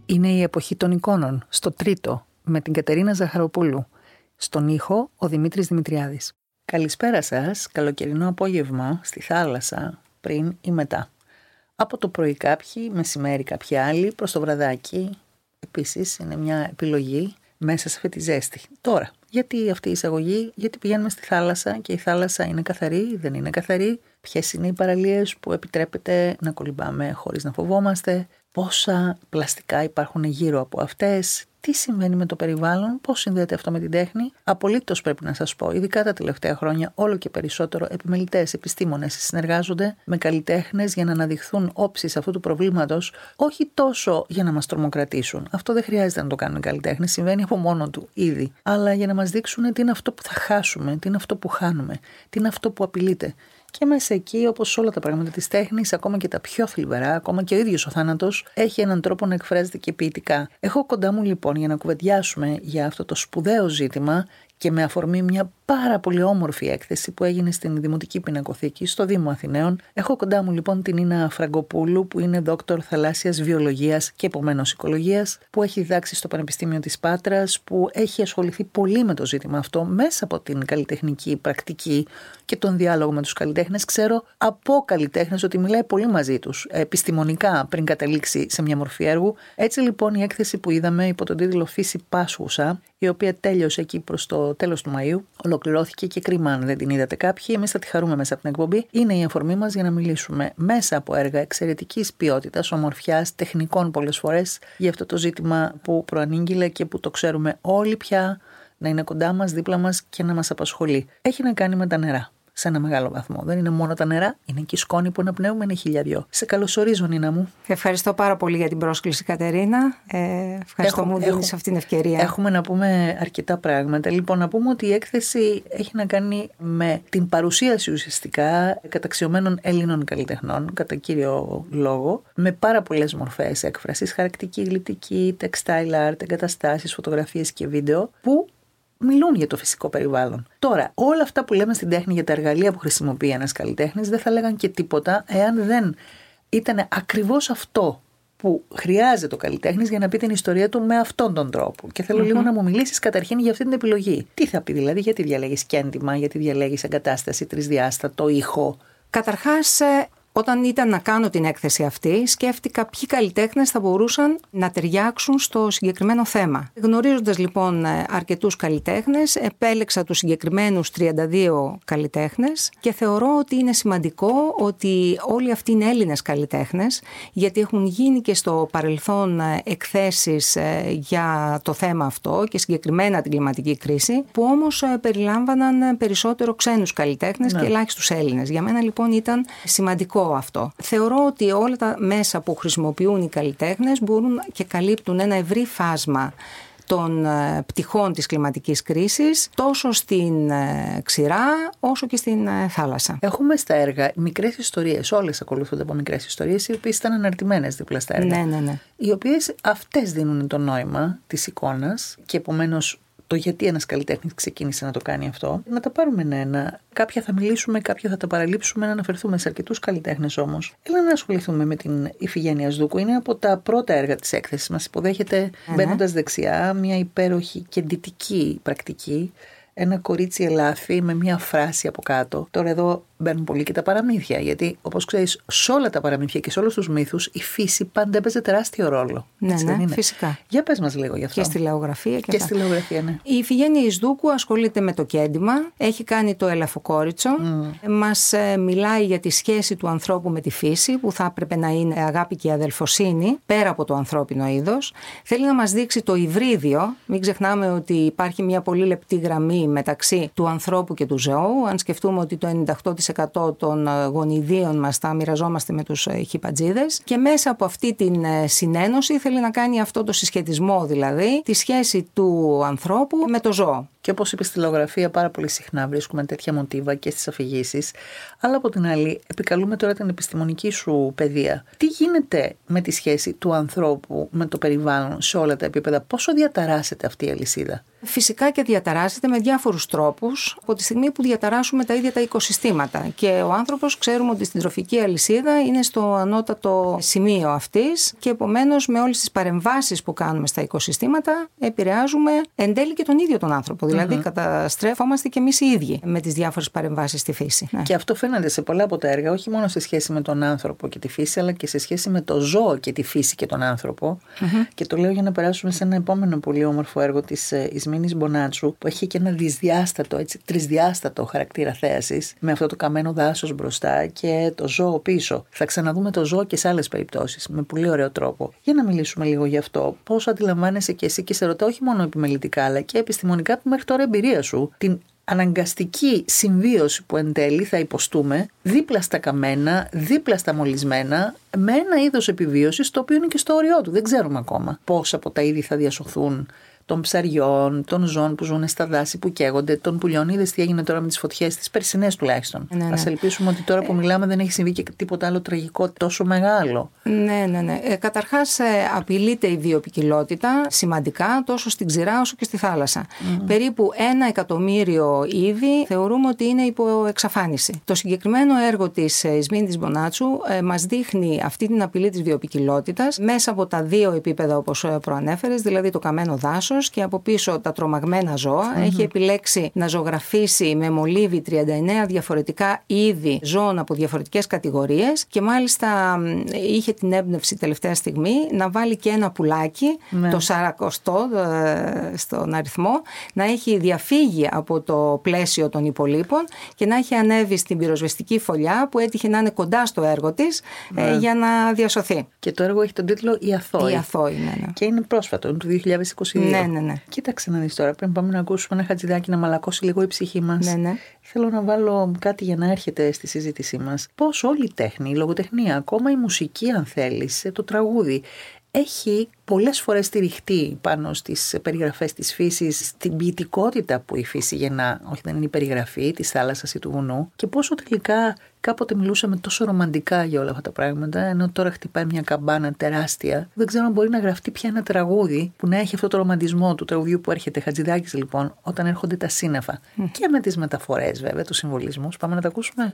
Είναι η εποχή των εικόνων, στο τρίτο, με την Κατερίνα Ζαχαροπούλου. Στον ήχο, ο Δημήτρης Δημητριάδης. Καλησπέρα σας, καλοκαιρινό απόγευμα, στη θάλασσα, πριν ή μετά. Από το πρωί κάποιοι, μεσημέρι κάποιοι άλλοι, προς το βραδάκι. Επίσης, είναι μια επιλογή μέσα σε αυτή τη ζέστη. Τώρα, γιατί αυτή η εισαγωγή, γιατί πηγαίνουμε στη θάλασσα και η θάλασσα είναι καθαρή, δεν είναι καθαρή, ποιες είναι οι παραλίες που επιτρέπεται να κολυμπάμε χωρίς να φοβόμαστε, πόσα πλαστικά υπάρχουν γύρω από αυτές, τι συμβαίνει με το περιβάλλον, πώς συνδέεται αυτό με την τέχνη. Απολύτως πρέπει να σας πω, ειδικά τα τελευταία χρόνια, όλο και περισσότερο επιμελητές, επιστήμονες συνεργάζονται με καλλιτέχνες για να αναδειχθούν όψεις αυτού του προβλήματος, όχι τόσο για να μας τρομοκρατήσουν. Αυτό δεν χρειάζεται να το κάνουν οι καλλιτέχνες, συμβαίνει από μόνο του ήδη. Αλλά για να μας δείξουν τι είναι αυτό που θα χάσουμε, τι είναι αυτό που χάνουμε, τι είναι αυτό που απειλείται. Και μέσα εκεί, όπως όλα τα πράγματα της τέχνης, ακόμα και τα πιο θλιβερά, ακόμα και ο ίδιος ο θάνατος, έχει έναν τρόπο να εκφράζεται και ποιητικά. Έχω κοντά μου λοιπόν για να κουβεντιάσουμε για αυτό το σπουδαίο ζήτημα και με αφορμή μια πάρα πολύ όμορφη έκθεση που έγινε στην Δημοτική Πινακοθήκη στο Δήμο Αθηναίων. Έχω κοντά μου λοιπόν την Ίνα Φραγκοπούλου, που είναι δόκτωρ θαλάσσιας βιολογίας και επομένως οικολογίας, που έχει διδάξει στο Πανεπιστήμιο της Πάτρας, που έχει ασχοληθεί πολύ με το ζήτημα αυτό μέσα από την καλλιτεχνική πρακτική και τον διάλογο με τους καλλιτέχνες. Ξέρω από καλλιτέχνες ότι μιλάει πολύ μαζί τους επιστημονικά πριν καταλήξει σε μια μορφή έργου. Έτσι λοιπόν η έκθεση που είδαμε υπό τον τίτλο Φύση Πάσχουσα, η οποία τέλειωσε εκεί προς το τέλος του Μαΐου, ολοκληρώθηκε και κρίμα αν δεν την είδατε κάποιοι. Εμείς θα τη χαρούμε μέσα από την εκπομπή. Είναι η αφορμή μας για να μιλήσουμε μέσα από έργα εξαιρετικής ποιότητας, ομορφιάς, τεχνικών πολλές φορές, για αυτό το ζήτημα που προανήγγειλε και που το ξέρουμε όλοι πια να είναι κοντά μας, δίπλα μας και να μας απασχολεί. Έχει να κάνει με τα νερά. Σε ένα μεγάλο βαθμό. Δεν είναι μόνο τα νερά, είναι και η σκόνη που αναπνέουμε, είναι χιλιαδιό. Σε καλωσορίζω, Νίνα μου. Ευχαριστώ πάρα πολύ για την πρόσκληση, Κατερίνα. Ευχαριστώ που μου δίνεις αυτή την ευκαιρία. Έχουμε να πούμε αρκετά πράγματα. Λοιπόν, να πούμε ότι η έκθεση έχει να κάνει με την παρουσίαση ουσιαστικά καταξιωμένων Ελλήνων καλλιτεχνών, κατά κύριο λόγο, με πάρα πολλές μορφές έκφρασης, χαρακτική, γλυπτική, textile art, εγκαταστάσεις, φωτογραφίες και βίντεο, που μιλούν για το φυσικό περιβάλλον. Τώρα, όλα αυτά που λέμε στην τέχνη για τα εργαλεία που χρησιμοποιεί ένας καλλιτέχνης δεν θα λέγαν και τίποτα εάν δεν ήταν ακριβώς αυτό που χρειάζεται ο καλλιτέχνης για να πει την ιστορία του με αυτόν τον τρόπο. Και θέλω λίγο να μου μιλήσεις καταρχήν για αυτή την επιλογή. Τι θα πει δηλαδή, γιατί διαλέγεις κέντημα, γιατί διαλέγεις εγκατάσταση, τρισδιάστατο, ήχο. Καταρχάς, όταν ήταν να κάνω την έκθεση αυτή, σκέφτηκα ποιοι καλλιτέχνες θα μπορούσαν να ταιριάξουν στο συγκεκριμένο θέμα. Γνωρίζοντας λοιπόν αρκετούς καλλιτέχνες, επέλεξα τους συγκεκριμένους 32 καλλιτέχνες και θεωρώ ότι είναι σημαντικό ότι όλοι αυτοί είναι Έλληνες καλλιτέχνες, γιατί έχουν γίνει και στο παρελθόν εκθέσεις για το θέμα αυτό και συγκεκριμένα την κλιματική κρίση, που όμως περιλάμβαναν περισσότερο ξένους καλλιτέχνες και ελάχιστους Έλληνες. Για μένα λοιπόν ήταν σημαντικό αυτό. Θεωρώ ότι όλα τα μέσα που χρησιμοποιούν οι καλλιτέχνες μπορούν και καλύπτουν ένα ευρύ φάσμα των πτυχών της κλιματικής κρίσης, τόσο στην ξηρά όσο και στην θάλασσα. Έχουμε στα έργα μικρές ιστορίες, όλες ακολουθούνται από μικρές ιστορίες, οι οποίες ήταν αναρτημένες δίπλα στα έργα. Ναι. Οι οποίες αυτές δίνουν το νόημα της εικόνας και επομένως το γιατί ένας καλλιτέχνης ξεκίνησε να το κάνει αυτό. Να τα πάρουμε ένα. Κάποια θα μιλήσουμε, κάποια θα τα παραλείψουμε, να αναφερθούμε σε αρκετούς καλλιτέχνες όμως. Έλα να ασχοληθούμε με την Ιφηγένεια Σδούκου. Είναι από τα πρώτα έργα της έκθεσης μας. Υποδέχεται, μπαίνοντας δεξιά, μια υπέροχη και ντυτική πρακτική. Ένα κορίτσι ελάφι με μια φράση από κάτω. Τώρα εδώ μπαίνουν πολύ και τα παραμύθια, γιατί όπως ξέρεις, σε όλα τα παραμύθια και σε όλους τους μύθους η φύση πάντα έπαιζε τεράστιο ρόλο. Ναι, φυσικά. Για πες μας λίγο γι' αυτό. Και στη λαογραφία και στη λαογραφία, ναι. Η Ιφηγένεια Ισδούκου ασχολείται με το κέντημα, έχει κάνει το Ελαφοκόριτσο, μας μιλάει για τη σχέση του ανθρώπου με τη φύση, που θα έπρεπε να είναι αγάπη και αδελφοσύνη, πέρα από το ανθρώπινο είδος. Θέλει να μας δείξει το υβρίδιο. Μην ξεχνάμε ότι υπάρχει μια πολύ λεπτή γραμμή μεταξύ του ανθρώπου και του ζώου. Αν σκεφτούμε ότι το 98% των γονιδίων μας τα μοιραζόμαστε με τους χιπατζίδες, και μέσα από αυτή την συνένωση θέλει να κάνει αυτό το συσχετισμό, δηλαδή τη σχέση του ανθρώπου με το ζώο. Και όπως είπες, στη λαογραφία πάρα πολύ συχνά βρίσκουμε τέτοια μοτίβα και στις αφηγήσεις. Αλλά από την άλλη, επικαλούμε τώρα την επιστημονική σου παιδεία. Τι γίνεται με τη σχέση του ανθρώπου με το περιβάλλον σε όλα τα επίπεδα, πόσο διαταράσσεται αυτή η αλυσίδα? Φυσικά και διαταράσσεται με διάφορους τρόπους από τη στιγμή που διαταράσσουμε τα ίδια τα οικοσυστήματα. Και ο άνθρωπος, ξέρουμε ότι στην τροφική αλυσίδα είναι στο ανώτατο σημείο αυτής και επομένως με όλες τις παρεμβάσεις που κάνουμε στα οικοσυστήματα επηρεάζουμε εν τέλει και τον ίδιο τον άνθρωπο. Δηλαδή καταστρέφομαστε και εμείς οι ίδιοι με τις διάφορες παρεμβάσεις στη φύση. Και αυτό φαίνεται σε πολλά από τα έργα, όχι μόνο σε σχέση με τον άνθρωπο και τη φύση, αλλά και σε σχέση με το ζώο και τη φύση και τον άνθρωπο. Και το λέω για να περάσουμε σε ένα επόμενο πολύ όμορφο έργο της Ισμήνης Μπονάτσου, που έχει και ένα δυσδιάστατο, έτσι, τρισδιάστατο χαρακτήρα θέασης, με αυτό το καμένο δάσος μπροστά και το ζώο πίσω. Θα ξαναδούμε το ζώο και σε άλλες περιπτώσεις, με πολύ ωραίο τρόπο. Για να μιλήσουμε λίγο γι' αυτό, πώς αντιλαμβάνεσαι και εσύ, και σε ρωτάω όχι μόνο επιμελητικά, αλλά και επιστημονικά, που μέχρι τώρα εμπειρία σου, την αναγκαστική συμβίωση που εν τέλει θα υποστούμε δίπλα στα καμένα, δίπλα στα μολυσμένα, με ένα είδος επιβίωσης το οποίο είναι και στο όριό του. Δεν ξέρουμε ακόμα πώς από τα είδη θα διασωθούν, των ψαριών, των ζώων που ζουν στα δάση, που καίγονται, των πουλιών. Είδες τι έγινε τώρα με τις φωτιές, τις περσινές τουλάχιστον. Ναι. Ας ελπίσουμε ότι τώρα που μιλάμε δεν έχει συμβεί και τίποτα άλλο τραγικό τόσο μεγάλο. Ναι. Καταρχάς απειλείται η βιοποικιλότητα σημαντικά τόσο στην ξηρά όσο και στη θάλασσα. Περίπου 1 εκατομμύριο είδη θεωρούμε ότι είναι υπό εξαφάνιση. Το συγκεκριμένο έργο της Ισμήνης Μπονάτσου μας δείχνει αυτή την απειλή της βιοποικιλότητας μέσα από τα δύο επίπεδα όπως προανέφερες, δηλαδή το καμένο δάσος και από πίσω τα τρομαγμένα ζώα. Έχει επιλέξει να ζωγραφίσει με μολύβι 39 διαφορετικά είδη ζώων από διαφορετικές κατηγορίες και μάλιστα είχε την έμπνευση τελευταία στιγμή να βάλει και ένα πουλάκι, το 40 στον αριθμό, να έχει διαφύγει από το πλαίσιο των υπολείπων και να έχει ανέβει στην πυροσβεστική φωλιά που έτυχε να είναι κοντά στο έργο της για να διασωθεί. Και το έργο έχει τον τίτλο «Η Αθώη». Η Αθώη, ναι. Και είναι πρόσφατο, είναι του 2022. Ναι. Κοίταξε να δεις τώρα, πριν πάμε να ακούσουμε ένα χατζηδάκι να μαλακώσει λίγο η ψυχή μας. Ναι. Θέλω να βάλω κάτι για να έρχεται στη συζήτησή μας. Πώς όλη η τέχνη, η λογοτεχνία, ακόμα η μουσική αν θέλεις, το τραγούδι, έχει πολλές φορές στηριχτεί πάνω στις περιγραφές της φύσης, στην ποιητικότητα που η φύση γεννά, όχι δεν είναι η περιγραφή της θάλασσας ή του βουνού, και πόσο τελικά κάποτε μιλούσαμε τόσο ρομαντικά για όλα αυτά τα πράγματα, ενώ τώρα χτυπάει μια καμπάνα τεράστια. Δεν ξέρω αν μπορεί να γραφτεί πια ένα τραγούδι που να έχει αυτό το ρομαντισμό του τραγουδιού που έρχεται. Χατζηδάκης λοιπόν, όταν έρχονται τα σύννεφα. Και με τις μεταφορές βέβαια, τους συμβολισμούς. Πάμε να τα ακούσουμε.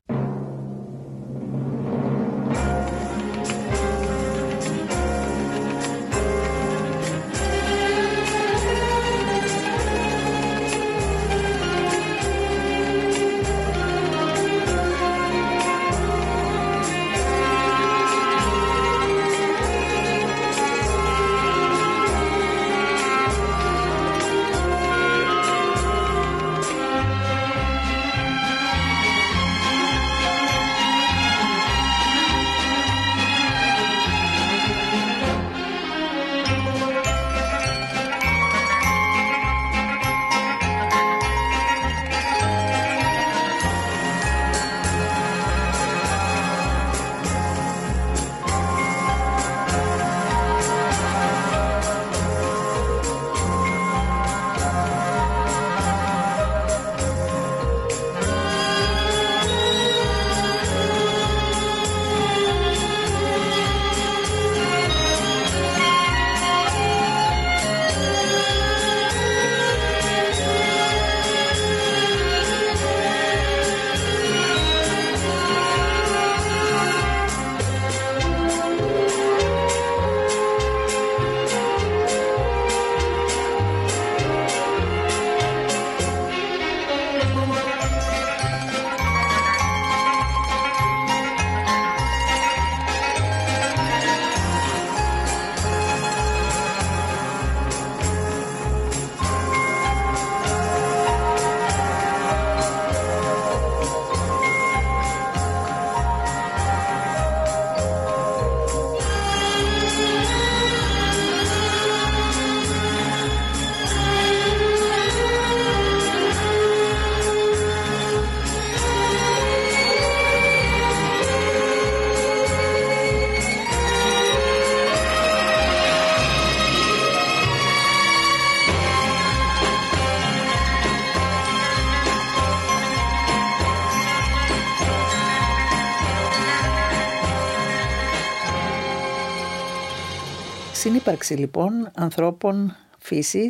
Συνύπαρξη λοιπόν ανθρώπων, φύσης,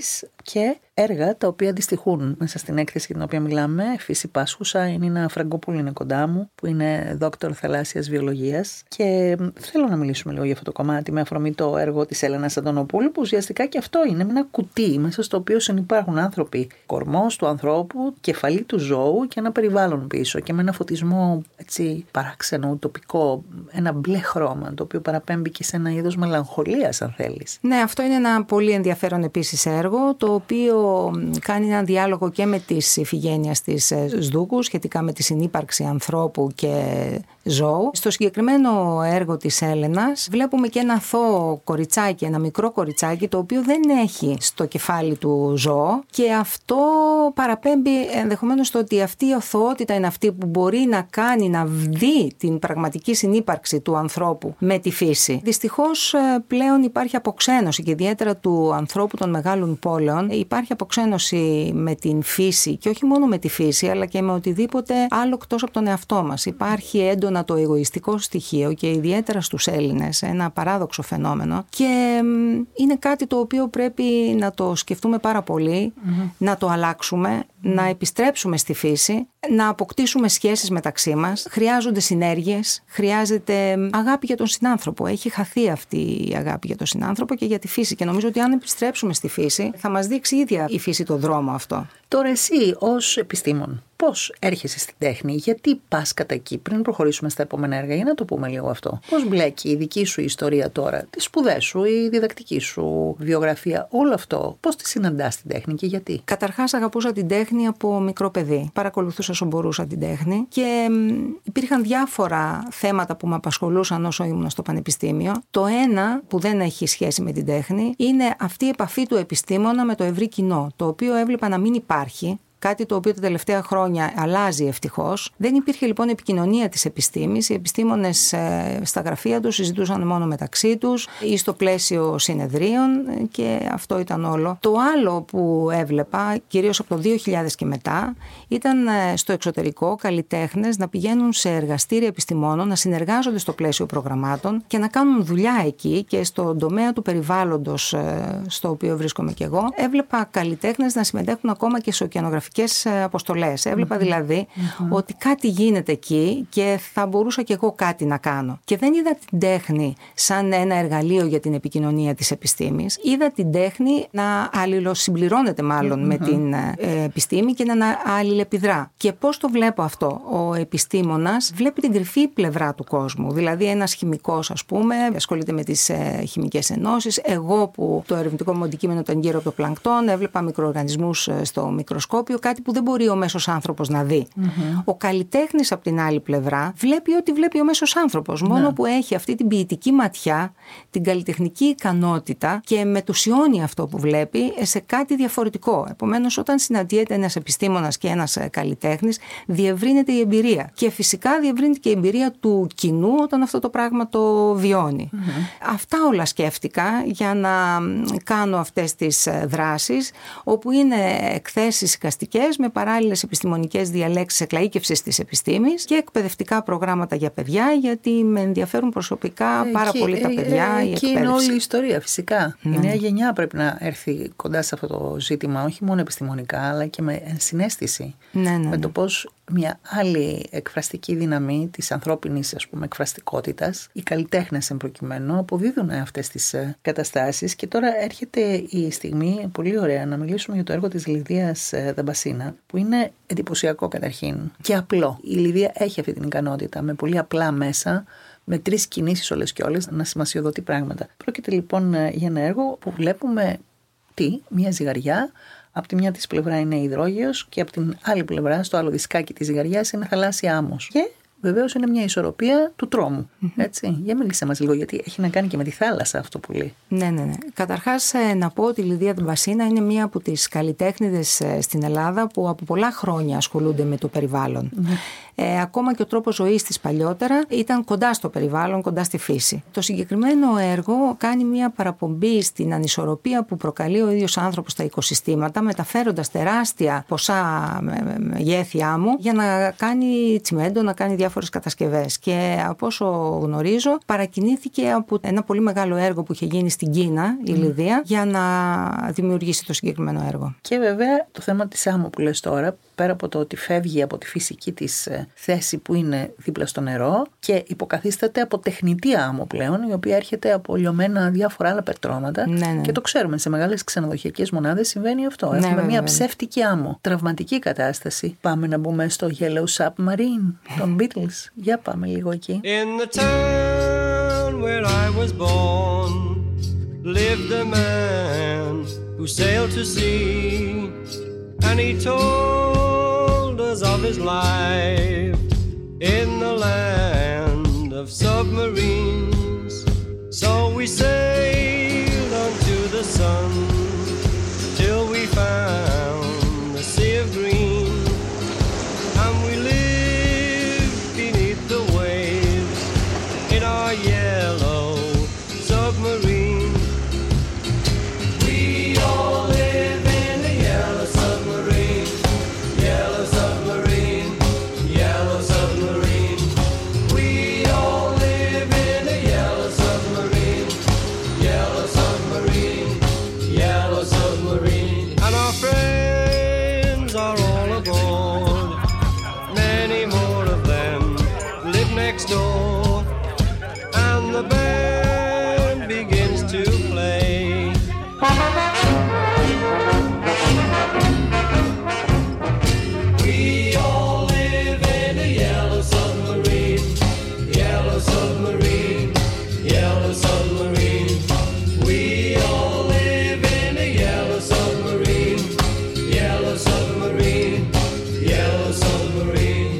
και έργα τα οποία αντιστοιχούν μέσα στην έκθεση για την οποία μιλάμε. Φύση Πάσχουσα, η Νίνα Φραγκόπουλου είναι κοντά μου, που είναι δόκτωρ θαλάσσιας βιολογίας. Και θέλω να μιλήσουμε λίγο για αυτό το κομμάτι με αφορμή το έργο της Έλενας Αντωνοπούλου, που ουσιαστικά και αυτό είναι ένα κουτί μέσα στο οποίο συνυπάρχουν άνθρωποι. Κορμός του ανθρώπου, κεφαλή του ζώου και ένα περιβάλλον πίσω. Και με ένα φωτισμό έτσι παράξενο, ουτοπικό, ένα μπλε χρώμα, το οποίο παραπέμπει και σε ένα είδος μελαγχολίας, αν θέλεις. Ναι, αυτό είναι ένα πολύ ενδιαφέρον επίσης έργο, το οποίο κάνει ένα διάλογο και με τις Ιφηγένειας της Σδούκου σχετικά με τη συνύπαρξη ανθρώπου και ζώου. Στο συγκεκριμένο έργο της Έλενας βλέπουμε και ένα αθώο κοριτσάκι, ένα μικρό κοριτσάκι, το οποίο δεν έχει στο κεφάλι του ζώο, και αυτό παραπέμπει ενδεχομένως στο ότι αυτή η αθωότητα είναι αυτή που μπορεί να κάνει να δει την πραγματική συνύπαρξη του ανθρώπου με τη φύση. Δυστυχώς πλέον υπάρχει αποξένωση, και ιδιαίτερα του ανθρώπου των μεγάλων πόλεων υπάρχει αποξένωση με την φύση, και όχι μόνο με τη φύση αλλά και με οτιδήποτε άλλο εκτός από τον εαυτό μας. Υπάρχει έντονα το εγωιστικό στοιχείο, και ιδιαίτερα στους Έλληνες, ένα παράδοξο φαινόμενο, και είναι κάτι το οποίο πρέπει να το σκεφτούμε πάρα πολύ, να το αλλάξουμε, να επιστρέψουμε στη φύση, να αποκτήσουμε σχέσεις μεταξύ μας. Χρειάζονται συνέργειες, χρειάζεται αγάπη για τον συνάνθρωπο. Έχει χαθεί αυτή η αγάπη για τον συνάνθρωπο και για τη φύση, και νομίζω ότι αν επιστρέψουμε στη φύση θα μας δείξει ίδια η φύση το δρόμο αυτό. Τώρα εσύ ως επιστήμον, πώς έρχεσαι στην τέχνη, γιατί πας κατά εκεί, πριν προχωρήσουμε στα επόμενα έργα, για να το πούμε λίγο αυτό. Πώς μπλέκει η δική σου ιστορία τώρα, τις σπουδές σου, η διδακτική σου βιογραφία, όλο αυτό, πώς τη συναντάς την τέχνη και γιατί? Καταρχάς αγαπούσα την τέχνη από μικρό παιδί. Παρακολουθούσα όσο μπορούσα την τέχνη, και υπήρχαν διάφορα θέματα που με απασχολούσαν όσο ήμουν στο πανεπιστήμιο. Το ένα που δεν έχει σχέση με την τέχνη είναι αυτή η επαφή του επιστήμονα με το ευρύ κοινό, το οποίο έβλεπα να μην υπάρχει. Κάτι το οποίο τα τελευταία χρόνια αλλάζει ευτυχώς. Δεν υπήρχε λοιπόν επικοινωνία της επιστήμης. Οι επιστήμονες στα γραφεία τους συζητούσαν μόνο μεταξύ τους ή στο πλαίσιο συνεδρίων, και αυτό ήταν όλο. Το άλλο που έβλεπα, κυρίως από το 2000 και μετά, ήταν στο εξωτερικό καλλιτέχνες να πηγαίνουν σε εργαστήρια επιστημόνων, να συνεργάζονται στο πλαίσιο προγραμμάτων και να κάνουν δουλειά εκεί, και στον τομέα του περιβάλλοντος, στο οποίο βρίσκομαι κι εγώ, έβλεπα καλλιτέχνες να συμμετέχουν ακόμα και σε ωκεανογραφικές αποστολές. Έβλεπα δηλαδή ότι κάτι γίνεται εκεί και θα μπορούσα κι εγώ κάτι να κάνω. Και δεν είδα την τέχνη σαν ένα εργαλείο για την επικοινωνία της επιστήμης. Είδα την τέχνη να αλληλοσυμπληρώνεται μάλλον με την επιστήμη και να αλληλεπιδρά. Και πώς το βλέπω αυτό? Ο επιστήμονας βλέπει την κρυφή πλευρά του κόσμου. Δηλαδή ένας χημικός, ας πούμε, ασχολείται με τις χημικές ενώσεις. Εγώ που το ερευνητικό μου αντικείμενο ήταν γύρω από το πλανκτόν, έβλεπα μικροοργανισμούς στο μικροσκόπιο, κάτι που δεν μπορεί ο μέσος άνθρωπος να δει. Ο καλλιτέχνης από την άλλη πλευρά βλέπει ό,τι βλέπει ο μέσος άνθρωπος, μόνο που έχει αυτή την ποιητική ματιά, την καλλιτεχνική ικανότητα, και μετουσιώνει αυτό που βλέπει σε κάτι διαφορετικό. Επομένως, όταν συναντιέται ένας επιστήμονας και ένας καλλιτέχνης, διευρύνεται η εμπειρία. Και φυσικά διευρύνεται και η εμπειρία του κοινού όταν αυτό το πράγμα το βιώνει. Αυτά όλα σκέφτηκα για να κάνω αυτές τις δράσεις, όπου είναι εκθέσεις εικαστικές με παράλληλες επιστημονικές διαλέξεις εκλαΐκευσης της επιστήμης και εκπαιδευτικά προγράμματα για παιδιά, γιατί με ενδιαφέρουν προσωπικά πάρα πολύ τα παιδιά, η εκπαίδευση. Εκεί είναι όλη η ιστορία, φυσικά. Η νέα γενιά πρέπει να έρθει κοντά σε αυτό το ζήτημα, όχι μόνο επιστημονικά, αλλά και με συναίσθηση. Με το πώς μια άλλη εκφραστική δύναμη της ανθρώπινης, ας πούμε, εκφραστικότητας, οι καλλιτέχνες εν προκειμένου, αποδίδουν αυτές τις καταστάσεις. Και τώρα έρχεται η στιγμή, πολύ ωραία, να μιλήσουμε για το έργο της Λιδίας Δαμπασίνα, που είναι εντυπωσιακό καταρχήν και απλό. Η Λιδία έχει αυτή την ικανότητα με πολύ απλά μέσα, με 3 κινήσεις όλες και όλες, να σημασιοδοτεί πράγματα. Πρόκειται λοιπόν για ένα έργο που βλέπουμε μια ζυγαριά. Από τη μια της πλευρά είναι υδρόγειος και από την άλλη πλευρά, στο άλλο δισκάκι της ζυγαριάς, είναι θαλάσσια άμμος. Και βεβαίως είναι μια ισορροπία του τρόμου. Έτσι. Για μίλησέ μας λίγο, γιατί έχει να κάνει και με τη θάλασσα αυτό που λέει. Ναι. Καταρχάς, να πω ότι η Λιδία Δαμπασίνα είναι μία από τις καλλιτέχνηδες στην Ελλάδα που από πολλά χρόνια ασχολούνται με το περιβάλλον. Ακόμα και ο τρόπος ζωής της παλιότερα ήταν κοντά στο περιβάλλον, κοντά στη φύση. Το συγκεκριμένο έργο κάνει μια παραπομπή στην ανισορροπία που προκαλεί ο ίδιος άνθρωπος στα οικοσυστήματα, μεταφέροντας τεράστια ποσά μεγέθη άμμου για να κάνει τσιμέντο, να κάνει διάφορα διάφορες κατασκευές. Και από όσο γνωρίζω, παρακινήθηκε από ένα πολύ μεγάλο έργο που είχε γίνει στην Κίνα, η Λιδία, για να δημιουργήσει το συγκεκριμένο έργο. Και βέβαια το θέμα της άμμου που λες τώρα, πέρα από το ότι φεύγει από τη φυσική της θέση που είναι δίπλα στο νερό και υποκαθίσταται από τεχνητή άμμο πλέον, η οποία έρχεται από λιωμένα διάφορα άλλα πετρώματα. Ναι. Και το ξέρουμε, σε μεγάλες ξενοδοχειακές μονάδες συμβαίνει αυτό. Ναι, Έχουμε βέβαια. μια ψεύτικη άμμο. Τραυματική κατάσταση. Πάμε να μπούμε στο Yellow Submarine των Beatles. Για πάμε λίγο εκεί. In the town where I was born lived a man who sailed to sea, and he told us of his life in the land of submarines. So we sailed unto the sun till we found the sea of green, and we lived beneath the waves in our yellow submarine. We all live in a yellow submarine, yellow submarine, yellow submarine. We all live in a yellow submarine, yellow submarine, yellow submarine. And our friends are all aboard, many more of them live next door, and the band begins to play. We all live in a yellow submarine, yellow submarine, yellow submarine. We all live in a yellow submarine, yellow submarine, yellow submarine.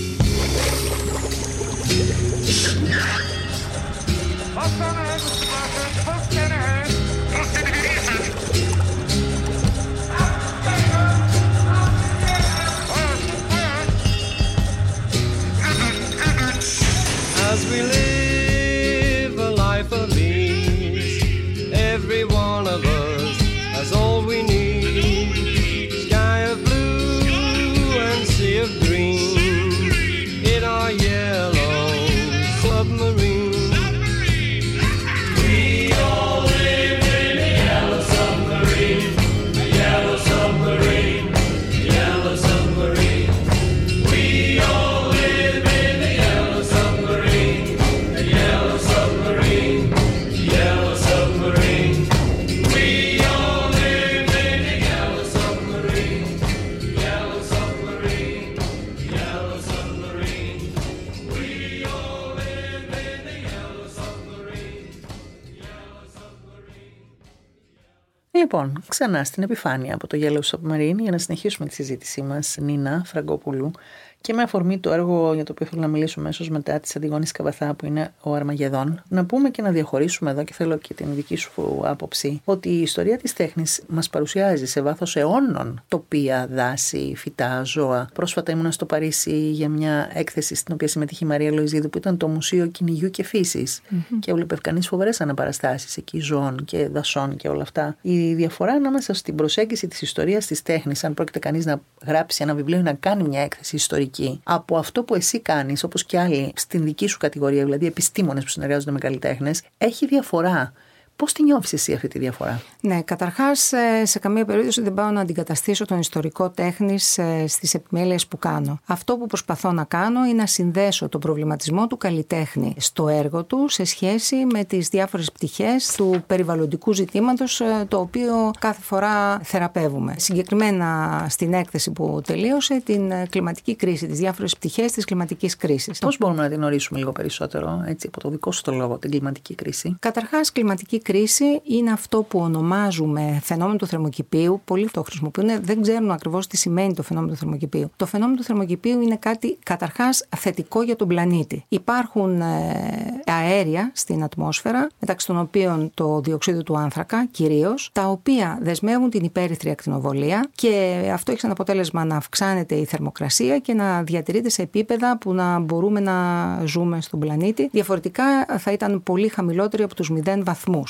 As we live a life of ease, every one of us has all we need. Sky of blue and sea of green in our yellow submarine. We all live in a yellow submarine, a yellow submarine, yellow submarine. We all live in a yellow submarine, a yellow submarine, yellow submarine. We all live in a yellow submarine, yellow submarine, yellow submarine. We all live in a yellow submarine, yellow submarine. Λοιπόν, ξανά στην επιφάνεια από το Yellow Submarine για να συνεχίσουμε τη συζήτησή μας, Νίνα Φραγκόπουλου, και με αφορμή το έργο για το οποίο θέλω να μιλήσω αμέσως μετά της Αντιγόνης Καβαθά, που είναι ο Αρμαγεδόν, να πούμε και να διαχωρίσουμε εδώ, και θέλω και την δική σου άποψη, ότι η ιστορία της τέχνης μας παρουσιάζει σε βάθος αιώνων τοπία, δάση, φυτά, ζώα. Πρόσφατα ήμουνα στο Παρίσι για μια έκθεση στην οποία συμμετείχε η Μαρία Λοϊζίδου, που ήταν το Μουσείο Κυνηγιού και Φύσης. Και έβλεπε κανείς φοβερές αναπαραστάσεις εκεί ζώων και δασών και όλα αυτά. Η διαφορά ανάμεσα στην προσέγγιση της ιστορίας της τέχνης, αν πρόκειται κανείς να γράψει ένα βιβλίο ή να κάνει μια έκθεση ιστορική, από αυτό που εσύ κάνεις, όπως και άλλοι στην δική σου κατηγορία, δηλαδή επιστήμονες που συνεργάζονται με καλλιτέχνες, έχει διαφορά. Πώς τη νιώθεις εσύ αυτή τη διαφορά? Ναι, καταρχάς σε καμία περίπτωση δεν πάω να αντικαταστήσω τον ιστορικό τέχνης στις επιμέλειες που κάνω. Αυτό που προσπαθώ να κάνω είναι να συνδέσω τον προβληματισμό του καλλιτέχνη στο έργο του σε σχέση με τις διάφορες πτυχές του περιβαλλοντικού ζητήματος, το οποίο κάθε φορά θεραπεύουμε. Συγκεκριμένα στην έκθεση που τελείωσε, την κλιματική κρίση, τις διάφορες πτυχές της κλιματικής κρίσης. Πώς μπορούμε να την ορίσουμε λίγο περισσότερο, έτσι, από το δικό σου το λόγο, την κλιματική κρίση? Καταρχάς, κλιματική κρίση είναι αυτό που ονομάζουμε φαινόμενο του θερμοκηπίου. Πολλοί το χρησιμοποιούν, δεν ξέρουν ακριβώς τι σημαίνει το φαινόμενο του θερμοκηπίου. Το φαινόμενο του θερμοκηπίου είναι κάτι καταρχάς θετικό για τον πλανήτη. Υπάρχουν αέρια στην ατμόσφαιρα, μεταξύ των οποίων το διοξείδιο του άνθρακα κυρίως, τα οποία δεσμεύουν την υπέρυθρη ακτινοβολία, και αυτό έχει σαν αποτέλεσμα να αυξάνεται η θερμοκρασία και να διατηρείται σε επίπεδα που να μπορούμε να ζούμε στον πλανήτη. Διαφορετικά θα ήταν πολύ χαμηλότερη από τους 0 βαθμούς.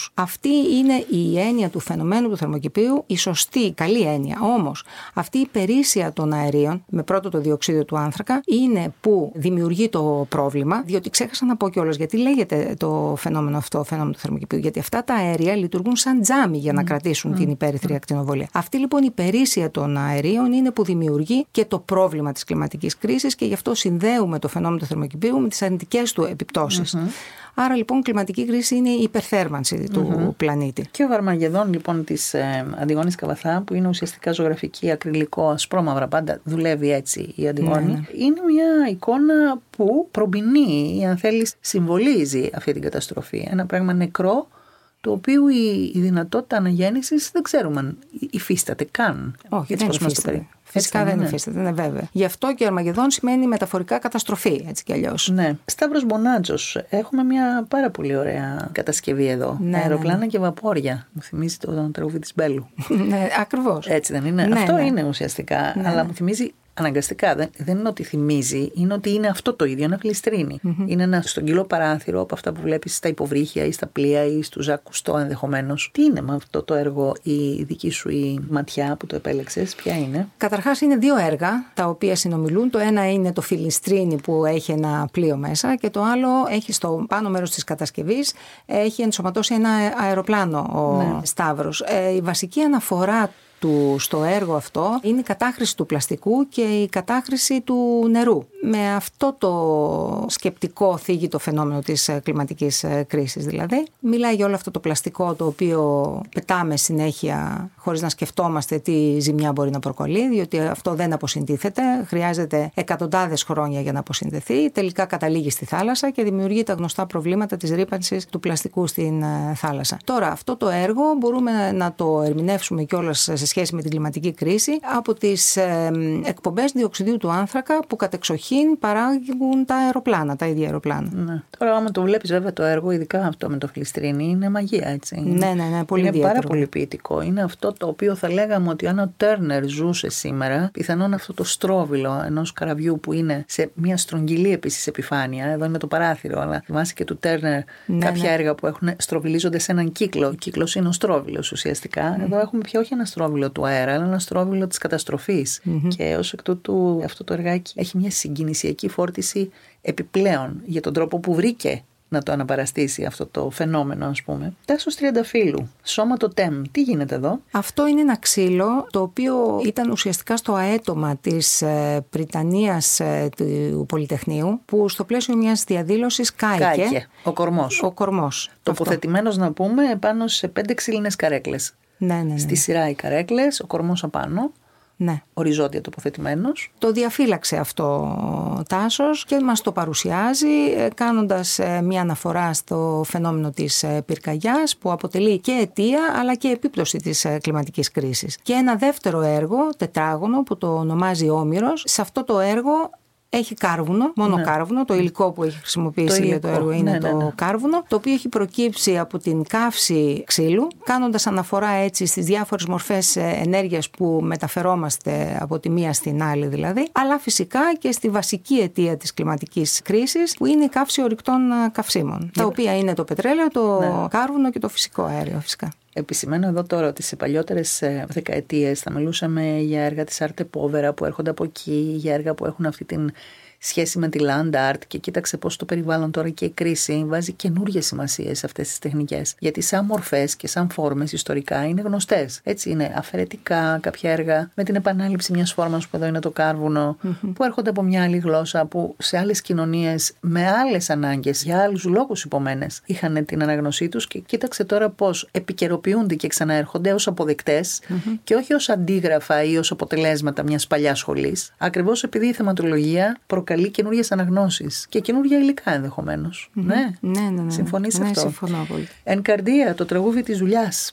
Αυτή είναι η έννοια του φαινομένου του θερμοκηπίου, η σωστή, καλή έννοια. Όμως, αυτή η περίσσια των αερίων, με πρώτο το διοξείδιο του άνθρακα, είναι που δημιουργεί το πρόβλημα, διότι ξέχασα να πω κιόλας γιατί λέγεται το φαινόμενο αυτό, φαινόμενο του θερμοκηπίου. Γιατί αυτά τα αέρια λειτουργούν σαν τζάμι για να κρατήσουν την υπέρυθρη ακτινοβολία. Αυτή λοιπόν η περίσσια των αερίων είναι που δημιουργεί και το πρόβλημα της κλιματικής κρίσης και γι' αυτό συνδέουμε το φαινόμενο του θερμοκηπίου με τις αρνητικές του επιπτώσεις. Άρα λοιπόν η κλιματική κρίση είναι η υπερθέρμανση του πλανήτη. Και ο Αρμαγεδόν λοιπόν της Αντιγόνης Καβαθά, που είναι ουσιαστικά ζωγραφική, ακριλικό, ασπρόμαυρα, πάντα δουλεύει έτσι η Αντιγόνη, είναι μια εικόνα που προμπηνεί ή αν θέλεις συμβολίζει αυτή την καταστροφή. Ένα πράγμα νεκρό, το οποίο η δυνατότητα αναγέννησης δεν ξέρουμε αν υφίσταται καν. Όχι, δεν υφίσταται. Φυσικά δεν υφίσταται, είναι βέβαια. Γι' αυτό και ο Αρμαγεδόν σημαίνει μεταφορικά καταστροφή, έτσι κι αλλιώς. Ναι. Σταύρος Μπονάτζος, έχουμε μια πάρα πολύ ωραία κατασκευή εδώ. Αεροπλάνα και βαπόρια. Μου θυμίζει το τραγούδι της Μπέλου. Ναι, ακριβώς. Έτσι δεν είναι? Αυτό είναι ουσιαστικά. Αλλά μου θυμίζει αναγκαστικά. Δεν είναι ότι θυμίζει, είναι ότι είναι αυτό το ίδιο, ένα γλιστρίνι. Είναι ένα στρογγυλό παράθυρο από αυτά που βλέπεις στα υποβρύχια ή στα πλοία ή στους Ζακουστό ενδεχομένως. Τι είναι με αυτό το έργο η δική σου η ματιά που το επέλεξες, ποια είναι? Καταρχάς είναι δύο έργα τα οποία συνομιλούν. Το ένα είναι το φιλιστρίνι που έχει ένα πλοίο μέσα και το άλλο έχει στο πάνω μέρος της κατασκευής έχει ενσωματώσει ένα αεροπλάνο ο Σταύρος. Η βασική αναφορά του στο έργο αυτό είναι η κατάχρηση του πλαστικού και η κατάχρηση του νερού. Με αυτό το σκεπτικό θίγει το φαινόμενο της κλιματικής κρίσης δηλαδή. Μιλάει για όλο αυτό το πλαστικό το οποίο πετάμε συνέχεια χωρίς να σκεφτόμαστε τι ζημιά μπορεί να προκαλεί, διότι αυτό δεν αποσυντίθεται, χρειάζεται εκατοντάδες χρόνια για να αποσυνδεθεί, τελικά καταλήγει στη θάλασσα και δημιουργεί τα γνωστά προβλήματα της ρύπανσης του πλαστικού στην θάλασσα. Τώρα αυτό το έργο μπορούμε να το ερμηνεύσουμε κιόλας σε σχέση με την κλιματική κρίση από τις εκπομπές διοξιδίου του άνθρακα που κατεξοχήν παράγουν τα αεροπλάνα, τα ίδια αεροπλάνα. Ναι. Τώρα, άμα το βλέπεις βέβαια το έργο, ειδικά αυτό με το φιλιστρίνι, είναι μαγεία, έτσι. Ναι, πολύ είναι ιδιαίτερο. πάρα πολύ ποιητικό. Είναι αυτό το οποίο θα λέγαμε ότι αν ο Τέρνερ ζούσε σήμερα, πιθανόν αυτό το στρόβιλο ενός καραβιού που είναι σε μια στρογγυλή επίσης επιφάνεια, εδώ είναι το παράθυρο, αλλά θυμάσαι και του Τέρνερ κάποια έργα που στροβιλίζονται σε έναν κύκλο. Ο κύκλος είναι ο στρόβιλος ουσιαστικά. Εδώ έχουμε πια όχι ένα στρόβιλο του αέρα, αλλά ένα στρόβιλο της καταστροφής. Και ως εκ τούτου αυτό το εργάκι έχει μια συγκινησιακή φόρτιση επιπλέον για τον τρόπο που βρήκε να το αναπαραστήσει αυτό το φαινόμενο, ας πούμε. Τάσος Τριανταφύλου, Σώμα το Τέμ. Τι γίνεται εδώ? Αυτό είναι ένα ξύλο το οποίο ήταν ουσιαστικά στο αέτομα της Πριτανίας του Πολυτεχνείου, που στο πλαίσιο μιας διαδήλωσης κάηκε. Ο κορμός. Ο κορμός. Τοποθετημένος να πούμε πάνω σε 5 ξύλινες καρέκλες. Ναι. Στη σειρά οι καρέκλες, ο κορμός απάνω. Ναι. Οριζόντια τοποθετημένος. Το διαφύλαξε αυτό ο Τάσος και μας το παρουσιάζει κάνοντας μια αναφορά στο φαινόμενο της πυρκαγιάς που αποτελεί και αιτία αλλά και επίπτωση της κλιματικής κρίσης. Και ένα δεύτερο έργο, τετράγωνο, που το ονομάζει Όμηρος. Σε αυτό το έργο έχει κάρβουνο, μόνο κάρβουνο. Το υλικό που έχει χρησιμοποιήσει για το έργο είναι το κάρβουνο, το οποίο έχει προκύψει από την καύση ξύλου, κάνοντας αναφορά έτσι στις διάφορες μορφές ενέργειας που μεταφερόμαστε από τη μία στην άλλη δηλαδή, αλλά φυσικά και στη βασική αιτία της κλιματικής κρίσης που είναι η καύση ορυκτών καυσίμων, τα οποία είναι το πετρέλαιο, το κάρβουνο και το φυσικό αέριο φυσικά. Επισημαίνω εδώ τώρα ότι σε παλιότερες δεκαετίες θα μιλούσαμε για έργα της Arte Povera που έρχονται από εκεί, για έργα που έχουν αυτή την σχέση με τη land art, και κοίταξε πώς το περιβάλλον τώρα και η κρίση βάζει καινούργιες σημασίες σε αυτές τις τεχνικές. Γιατί σαν μορφές και σαν φόρμες ιστορικά είναι γνωστές. Έτσι είναι αφαιρετικά κάποια έργα με την επανάληψη μιας φόρμας που εδώ είναι το κάρβουνο, που έρχονται από μια άλλη γλώσσα που σε άλλες κοινωνίες με άλλες ανάγκες, για άλλους λόγους υπομένες, είχαν την αναγνωσή τους, και κοίταξε τώρα πώς επικαιροποιούνται και ξαναέρχονται ως αποδεκτές και όχι ως αντίγραφα ή ως αποτελέσματα μιας παλιάς σχολής. Ακριβώς επειδή η θεματολογία προκαλεί καινούριες αναγνώσεις και καινούρια υλικά ενδεχομένως. Ναι. Συμφωνείς σε αυτό? Συμφωνώ πολύ. Εν καρδία, το τραγούδι της δουλειάς.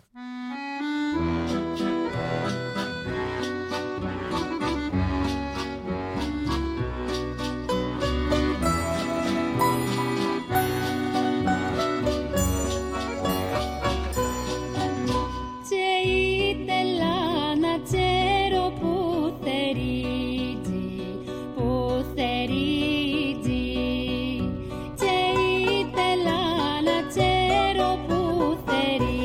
Tere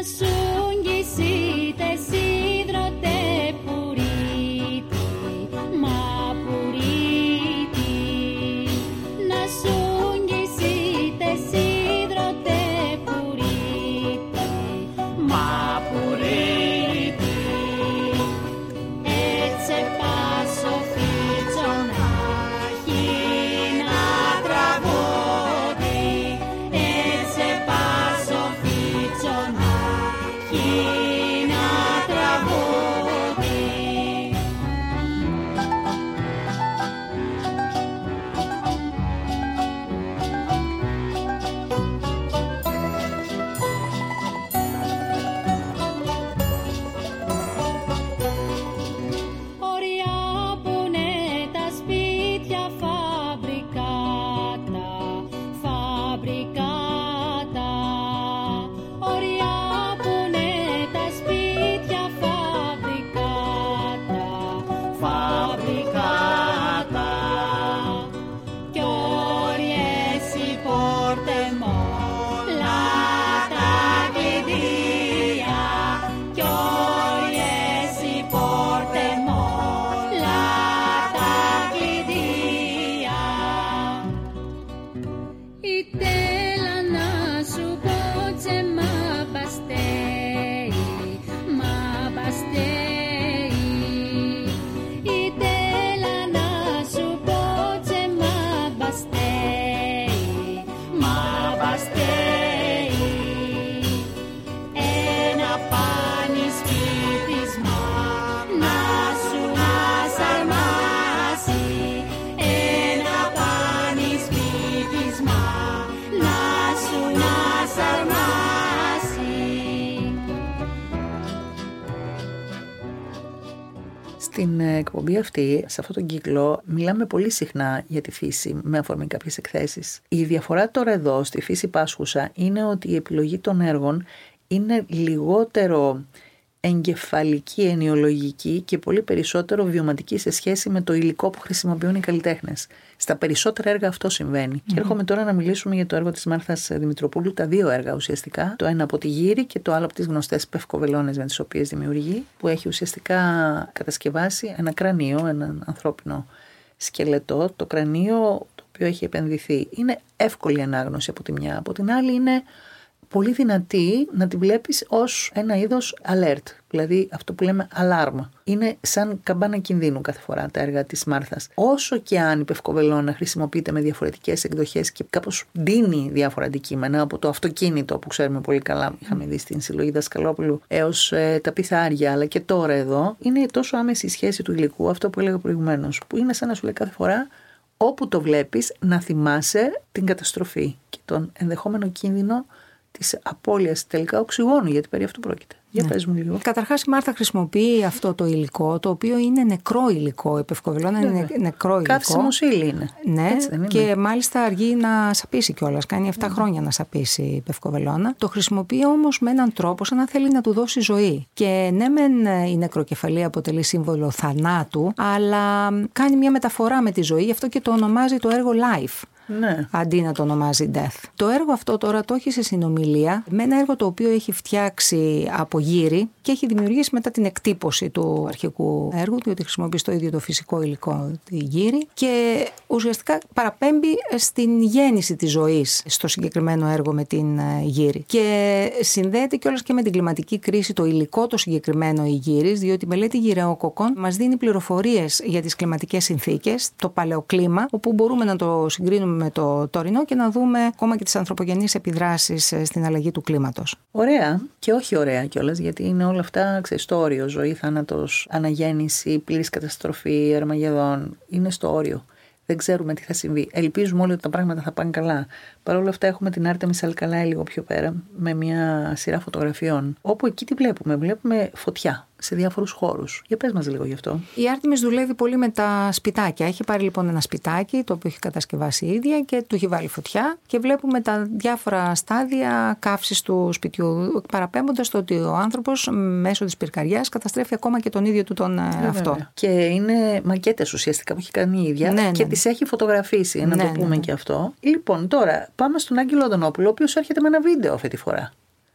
Στην εκπομπή αυτή, σε αυτόν τον κύκλο, μιλάμε πολύ συχνά για τη φύση με αφορμή κάποιες εκθέσεις. Η διαφορά τώρα εδώ στη φύση Πάσχουσα είναι ότι η επιλογή των έργων είναι λιγότερο εγκεφαλική, ενοιολογική και πολύ περισσότερο βιωματική σε σχέση με το υλικό που χρησιμοποιούν οι καλλιτέχνες. Στα περισσότερα έργα αυτό συμβαίνει. Και έρχομαι τώρα να μιλήσουμε για το έργο της Μάρθας Δημητροπούλου, τα δύο έργα ουσιαστικά. Το ένα από τη Γύρη και το άλλο από τις γνωστές πευκοβελώνες με τις οποίες δημιουργεί, που έχει ουσιαστικά κατασκευάσει ένα κρανίο, έναν ανθρώπινο σκελετό. Το κρανίο το οποίο έχει επενδυθεί. Είναι εύκολη ανάγνωση από τη μια, από την άλλη είναι πολύ δυνατή να τη βλέπεις ως ένα είδος alert, δηλαδή αυτό που λέμε alarm. Είναι σαν καμπάνα κινδύνου κάθε φορά τα έργα της Μάρθας. Όσο και αν η πευκοβελώνα χρησιμοποιείται με διαφορετικές εκδοχές και κάπως δίνει διάφορα αντικείμενα, από το αυτοκίνητο που ξέρουμε πολύ καλά, είχαμε δει στην συλλογή Δασκαλόπουλου, έως τα πιθάρια, αλλά και τώρα εδώ, είναι τόσο άμεση η σχέση του υλικού, αυτό που έλεγα προηγουμένως, που είναι σαν να σου λέει κάθε φορά, όπου το βλέπεις, να θυμάσαι την καταστροφή και τον ενδεχόμενο κίνδυνο της απώλειας τελικά οξυγόνου, γιατί περί αυτού πρόκειται. Για πες μου λίγο. Καταρχάς η Μάρθα χρησιμοποιεί αυτό το υλικό, το οποίο είναι νεκρό υλικό. Η πευκοβελώνα είναι νεκρό υλικό. Καύσιμος ύλη είναι. Ναι, έτσι δεν είναι? Και μάλιστα αργεί να σαπίσει κιόλας. Κάνει 7 χρόνια να σαπίσει η πευκοβελώνα. Το χρησιμοποιεί όμως με έναν τρόπο σαν να θέλει να του δώσει ζωή. Και ναι, μεν η νεκροκεφαλή αποτελεί σύμβολο θανάτου, αλλά κάνει μια μεταφορά με τη ζωή, γι' αυτό και το ονομάζει το έργο Life. Ναι. Αντί να το ονομάζει Death. Το έργο αυτό τώρα το έχει σε συνομιλία με ένα έργο το οποίο έχει φτιάξει από Γύρι και έχει δημιουργήσει μετά την εκτύπωση του αρχικού έργου, διότι χρησιμοποιεί το ίδιο το φυσικό υλικό τη Γύρι και ουσιαστικά παραπέμπει στην γέννηση της ζωής στο συγκεκριμένο έργο με την Γύρι. Και συνδέεται κιόλας και με την κλιματική κρίση το υλικό το συγκεκριμένο η Γύρις, διότι η μελέτη γυραιόκοκκων μας δίνει πληροφορίες για τις κλιματικές συνθήκες, το παλαιοκλίμα, όπου μπορούμε να το συγκρίνουμε με το τωρινό και να δούμε ακόμα και τις ανθρωπογενείς επιδράσεις στην αλλαγή του κλίματος. Ωραία και όχι ωραία κιόλας, γιατί είναι όλα αυτά στο όριο. Ζωή, θάνατος, αναγέννηση, πλήρης καταστροφή, Αρμαγεδόν. Είναι στο όριο. Δεν ξέρουμε τι θα συμβεί. Ελπίζουμε όλοι ότι τα πράγματα θα πάνε καλά. Παρ' όλα αυτά έχουμε την Άρτεμις Αλκαλάη λίγο πιο πέρα με μια σειρά φωτογραφιών, όπου εκεί τι βλέπουμε? Βλέπουμε φωτιά σε διάφορους χώρους. Για πες μας λίγο γι' αυτό. Η Άρτεμις δουλεύει πολύ με τα σπιτάκια. Έχει πάρει λοιπόν ένα σπιτάκι το οποίο έχει κατασκευάσει η ίδια και του έχει βάλει φωτιά και βλέπουμε τα διάφορα στάδια καύσης του σπιτιού, παραπέμποντας το ότι ο άνθρωπος μέσω της πυρκαγιάς καταστρέφει ακόμα και τον ίδιο του τον αυτό. Και είναι μακέτες ουσιαστικά που έχει κάνει η ίδια και τις έχει φωτογραφίσει, να το πούμε και αυτό. Λοιπόν, τώρα πάμε στον Άγγελο Οδωνόπουλο, ο οποίος έρχεται με ένα βίντεο αυτή τη φορά. Ναι.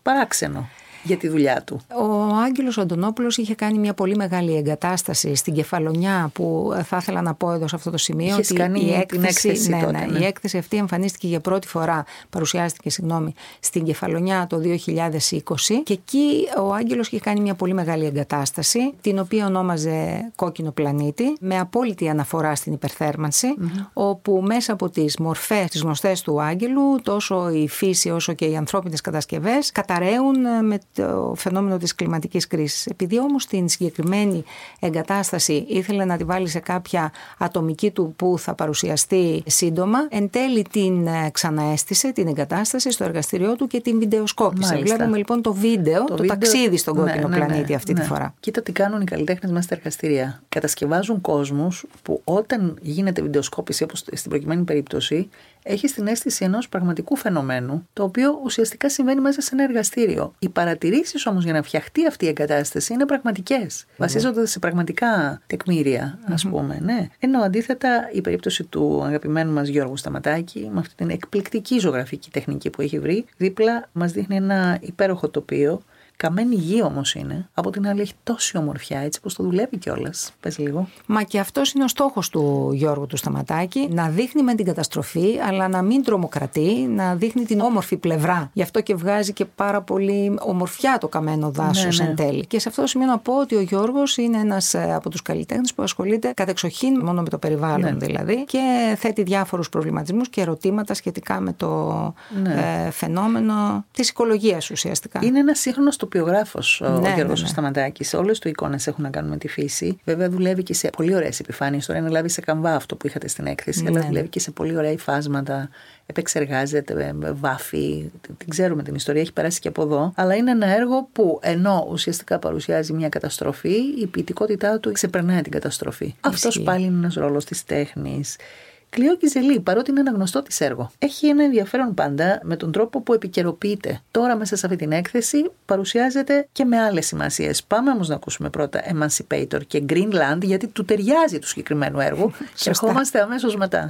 παράξενο για τη δουλειά του. Ο Άγγελος Αντωνόπουλος είχε κάνει μια πολύ μεγάλη εγκατάσταση στην Κεφαλονιά, που θα ήθελα να πω εδώ σε αυτό το σημείο ότι η έκθεση αυτή εμφανίστηκε για πρώτη φορά, παρουσιάστηκε στην Κεφαλονιά το 2020, και εκεί ο Άγγελος είχε κάνει μια πολύ μεγάλη εγκατάσταση, την οποία ονόμαζε Κόκκινο Πλανήτη, με απόλυτη αναφορά στην υπερθέρμανση, όπου μέσα από τις μορφές, τις γνωστές του Άγγελου, τόσο η φύση όσο και οι ανθρώπινες κατασκευές καταραίουν με το φαινόμενο της κλιματικής κρίσης. Επειδή όμως την συγκεκριμένη εγκατάσταση ήθελε να τη βάλει σε κάποια ατομική του που θα παρουσιαστεί σύντομα, εν τέλει την ξαναέστησε την εγκατάσταση στο εργαστήριό του και την βιντεοσκόπησε. Βλέπουμε λοιπόν το βίντεο, το ταξίδι στον Κόκκινο Πλανήτη αυτή τη φορά. Κοίτα τι κάνουν οι καλλιτέχνες μέσα στα εργαστήρια. Κατασκευάζουν κόσμους που όταν γίνεται βιντεοσκόπηση, όπως στην προκειμένη περίπτωση, έχει την αίσθηση ενός πραγματικού φαινομένου, το οποίο ουσιαστικά συμβαίνει μέσα σε ένα εργαστήριο. Οι παρατηρήσεις όμως για να φτιαχτεί αυτή η εγκατάσταση είναι πραγματικές. Βασίζονται σε πραγματικά τεκμήρια, ας πούμε. Ναι. Ενώ αντίθετα η περίπτωση του αγαπημένου μας Γιώργου Σταματάκη, με αυτή την εκπληκτική ζωγραφική τεχνική που έχει βρει, δίπλα μας δείχνει ένα υπέροχο τοπίο. Καμένη γη όμως είναι. Από την άλλη έχει τόση ομορφιά, έτσι πως το δουλεύει κιόλας. Πες λίγο. Μα και αυτός είναι ο στόχος του Γιώργου του Σταματάκη, να δείχνει με την καταστροφή, αλλά να μην τρομοκρατεί, να δείχνει την όμορφη πλευρά. Γι' αυτό και βγάζει και πάρα πολύ ομορφιά το καμένο δάσος εν τέλει. Και σε αυτό το σημείο να πω ότι ο Γιώργος είναι ένας από τους καλλιτέχνες που ασχολείται κατεξοχήν μόνο με το περιβάλλον δηλαδή, και θέτει διάφορους προβληματισμούς και ερωτήματα σχετικά με το φαινόμενο της οικολογίας ουσιαστικά. Είναι ένα σύγχρονος τοπιογράφος ο Γιώργος Σταματάκης. Όλες του εικόνες έχουν να κάνουν με τη φύση. Βέβαια δουλεύει και σε πολύ ωραίες επιφάνειες. Τώρα είναι λάβει σε καμβά αυτό που είχατε στην έκθεση, αλλά δουλεύει και σε πολύ ωραία υφάσματα. Επεξεργάζεται, βάφει. Την ξέρουμε την ιστορία, έχει περάσει και από εδώ. Αλλά είναι ένα έργο που ενώ ουσιαστικά παρουσιάζει μια καταστροφή, η ποιητικότητά του ξεπερνάει την καταστροφή. Αυτός πάλι είναι ένας ρόλος της τέχνης. Κλειό Κιζελή, παρότι είναι ένα γνωστό της έργο, έχει ένα ενδιαφέρον πάντα με τον τρόπο που επικαιροποιείται. Τώρα μέσα σε αυτή την έκθεση παρουσιάζεται και με άλλες σημασίες. Πάμε όμως να ακούσουμε πρώτα Emancipator και Greenland, γιατί του ταιριάζει του συγκεκριμένου έργου και ερχόμαστε αμέσως μετά.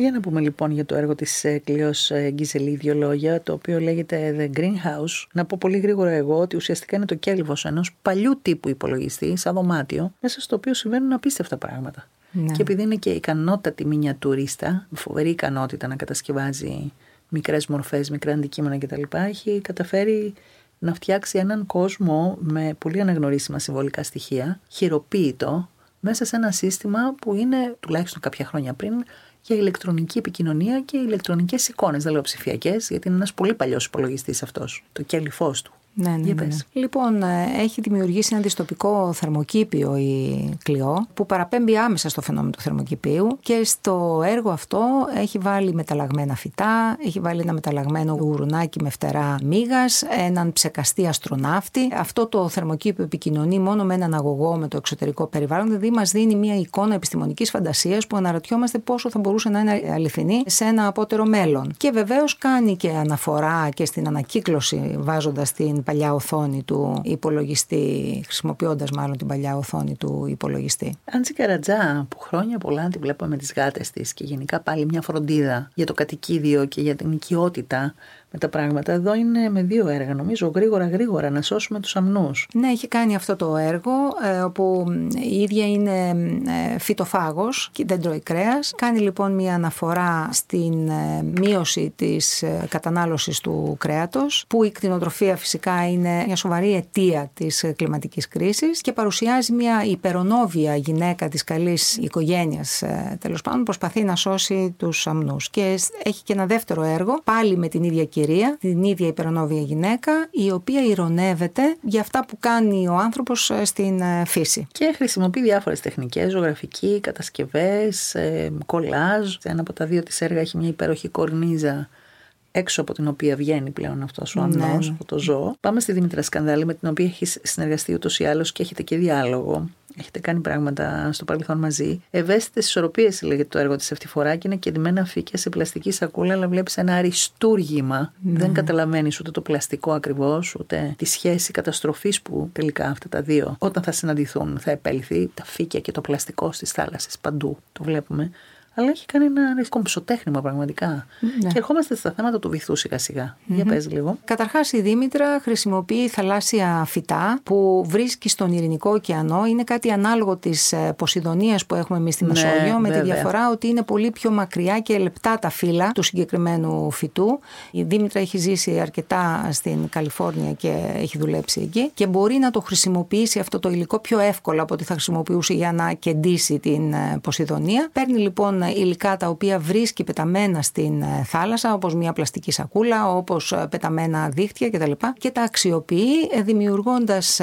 Για να πούμε λοιπόν για το έργο της Κλειός Γκιζελή 2 λόγια, το οποίο λέγεται The Greenhouse. Να πω πολύ γρήγορα εγώ ότι ουσιαστικά είναι το κέλυβος ενός παλιού τύπου υπολογιστή, σαν δωμάτιο, μέσα στο οποίο συμβαίνουν απίστευτα πράγματα. Ναι. Και επειδή είναι και ικανότατη μινιατουρίστα, φοβερή ικανότητα να κατασκευάζει μικρές μορφές, μικρά αντικείμενα κτλ., έχει καταφέρει να φτιάξει έναν κόσμο με πολύ αναγνωρίσιμα συμβολικά στοιχεία, χειροποίητο, μέσα σε ένα σύστημα που είναι τουλάχιστον κάποια χρόνια πριν για ηλεκτρονική επικοινωνία και ηλεκτρονικές εικόνες, δεν λέω ψηφιακές, γιατί είναι ένας πολύ παλιός υπολογιστής αυτός, το κέλυφός του. Ναι. Λοιπόν, έχει δημιουργήσει ένα δυστοπικό θερμοκήπιο η Κλειό που παραπέμπει άμεσα στο φαινόμενο του θερμοκηπίου και στο έργο αυτό έχει βάλει μεταλλαγμένα φυτά, έχει βάλει ένα μεταλλαγμένο γουρουνάκι με φτερά μύγας, έναν ψεκαστή αστροναύτη. Αυτό το θερμοκήπιο επικοινωνεί μόνο με έναν αγωγό με το εξωτερικό περιβάλλον, δηλαδή μας δίνει μια εικόνα επιστημονικής φαντασίας που αναρωτιόμαστε πόσο θα μπορούσε να είναι αληθινή σε ένα απότερο μέλλον. Και βεβαίως κάνει και αναφορά και στην ανακύκλωση, βάζοντας την παλιά οθόνη του υπολογιστή, χρησιμοποιώντας μάλλον την παλιά οθόνη του υπολογιστή. Άντζη Καρατζά, που χρόνια πολλά τη βλέπαμε με τις γάτες της και γενικά πάλι μια φροντίδα για το κατοικίδιο και για την οικειότητα με τα πράγματα. Εδώ είναι με 2 έργα, νομίζω, γρήγορα να σώσουμε τους αμνούς. Ναι, έχει κάνει αυτό το έργο, όπου η ίδια είναι φυτοφάγος και δεν τρώει κρέας. Κάνει λοιπόν μια αναφορά στην μείωση της κατανάλωσης του κρέατος, που η κτηνοτροφία φυσικά είναι μια σοβαρή αιτία της κλιματικής κρίσης και παρουσιάζει μια υπερονόβια γυναίκα της καλής οικογένειας, τέλος πάντων, προσπαθεί να σώσει τους αμνούς. Και έχει και ένα δεύτερο έργο, πάλι με την ίδια κυρία, την ίδια υπερονόβια γυναίκα, η οποία ειρωνεύεται για αυτά που κάνει ο άνθρωπος στην φύση. Και χρησιμοποιεί διάφορες τεχνικές, ζωγραφική, κατασκευές, κολάζ. Ένα από τα 2 της έργα έχει μια υπέροχη κορνίζα έξω από την οποία βγαίνει πλέον αυτός ο αμνός, αυτό το ζώο. Πάμε στη Δήμητρα Σκανδάλη, με την οποία έχει συνεργαστεί ούτως ή άλλως και έχετε και διάλογο. Έχετε κάνει πράγματα στο παρελθόν μαζί. Ευαίσθητες ισορροπίες λέγεται το έργο της αυτή τη φορά και είναι κεντυμένα φύκια σε πλαστική σακούλα, αλλά βλέπεις ένα αριστούργημα. Δεν καταλαβαίνεις ούτε το πλαστικό ακριβώς, ούτε τη σχέση καταστροφής που τελικά αυτά τα 2, όταν θα συναντηθούν, θα επέλθει. Τα φύκια και το πλαστικό στις θάλασσες παντού. Το βλέπουμε. Αλλά έχει κάνει ένα κομψοτέχνημα πραγματικά. Ναι. Και ερχόμαστε στα θέματα του βυθού σιγά-σιγά. Για πες λίγο. Καταρχάς, η Δήμητρα χρησιμοποιεί θαλάσσια φυτά που βρίσκει στον Ειρηνικό ωκεανό. Είναι κάτι ανάλογο της Ποσειδονίας που έχουμε εμείς στη Μεσόγειο, με τη διαφορά ότι είναι πολύ πιο μακριά και λεπτά τα φύλλα του συγκεκριμένου φυτού. Η Δήμητρα έχει ζήσει αρκετά στην Καλιφόρνια και έχει δουλέψει εκεί και μπορεί να το χρησιμοποιήσει αυτό το υλικό πιο εύκολα από ό,τι θα χρησιμοποιούσε για να κεντήσει την Ποσειδονία. Παίρνει λοιπόν υλικά τα οποία βρίσκει πεταμένα στην θάλασσα, όπως μια πλαστική σακούλα, όπως πεταμένα δίχτυα κτλ. Και τα αξιοποιεί δημιουργώντας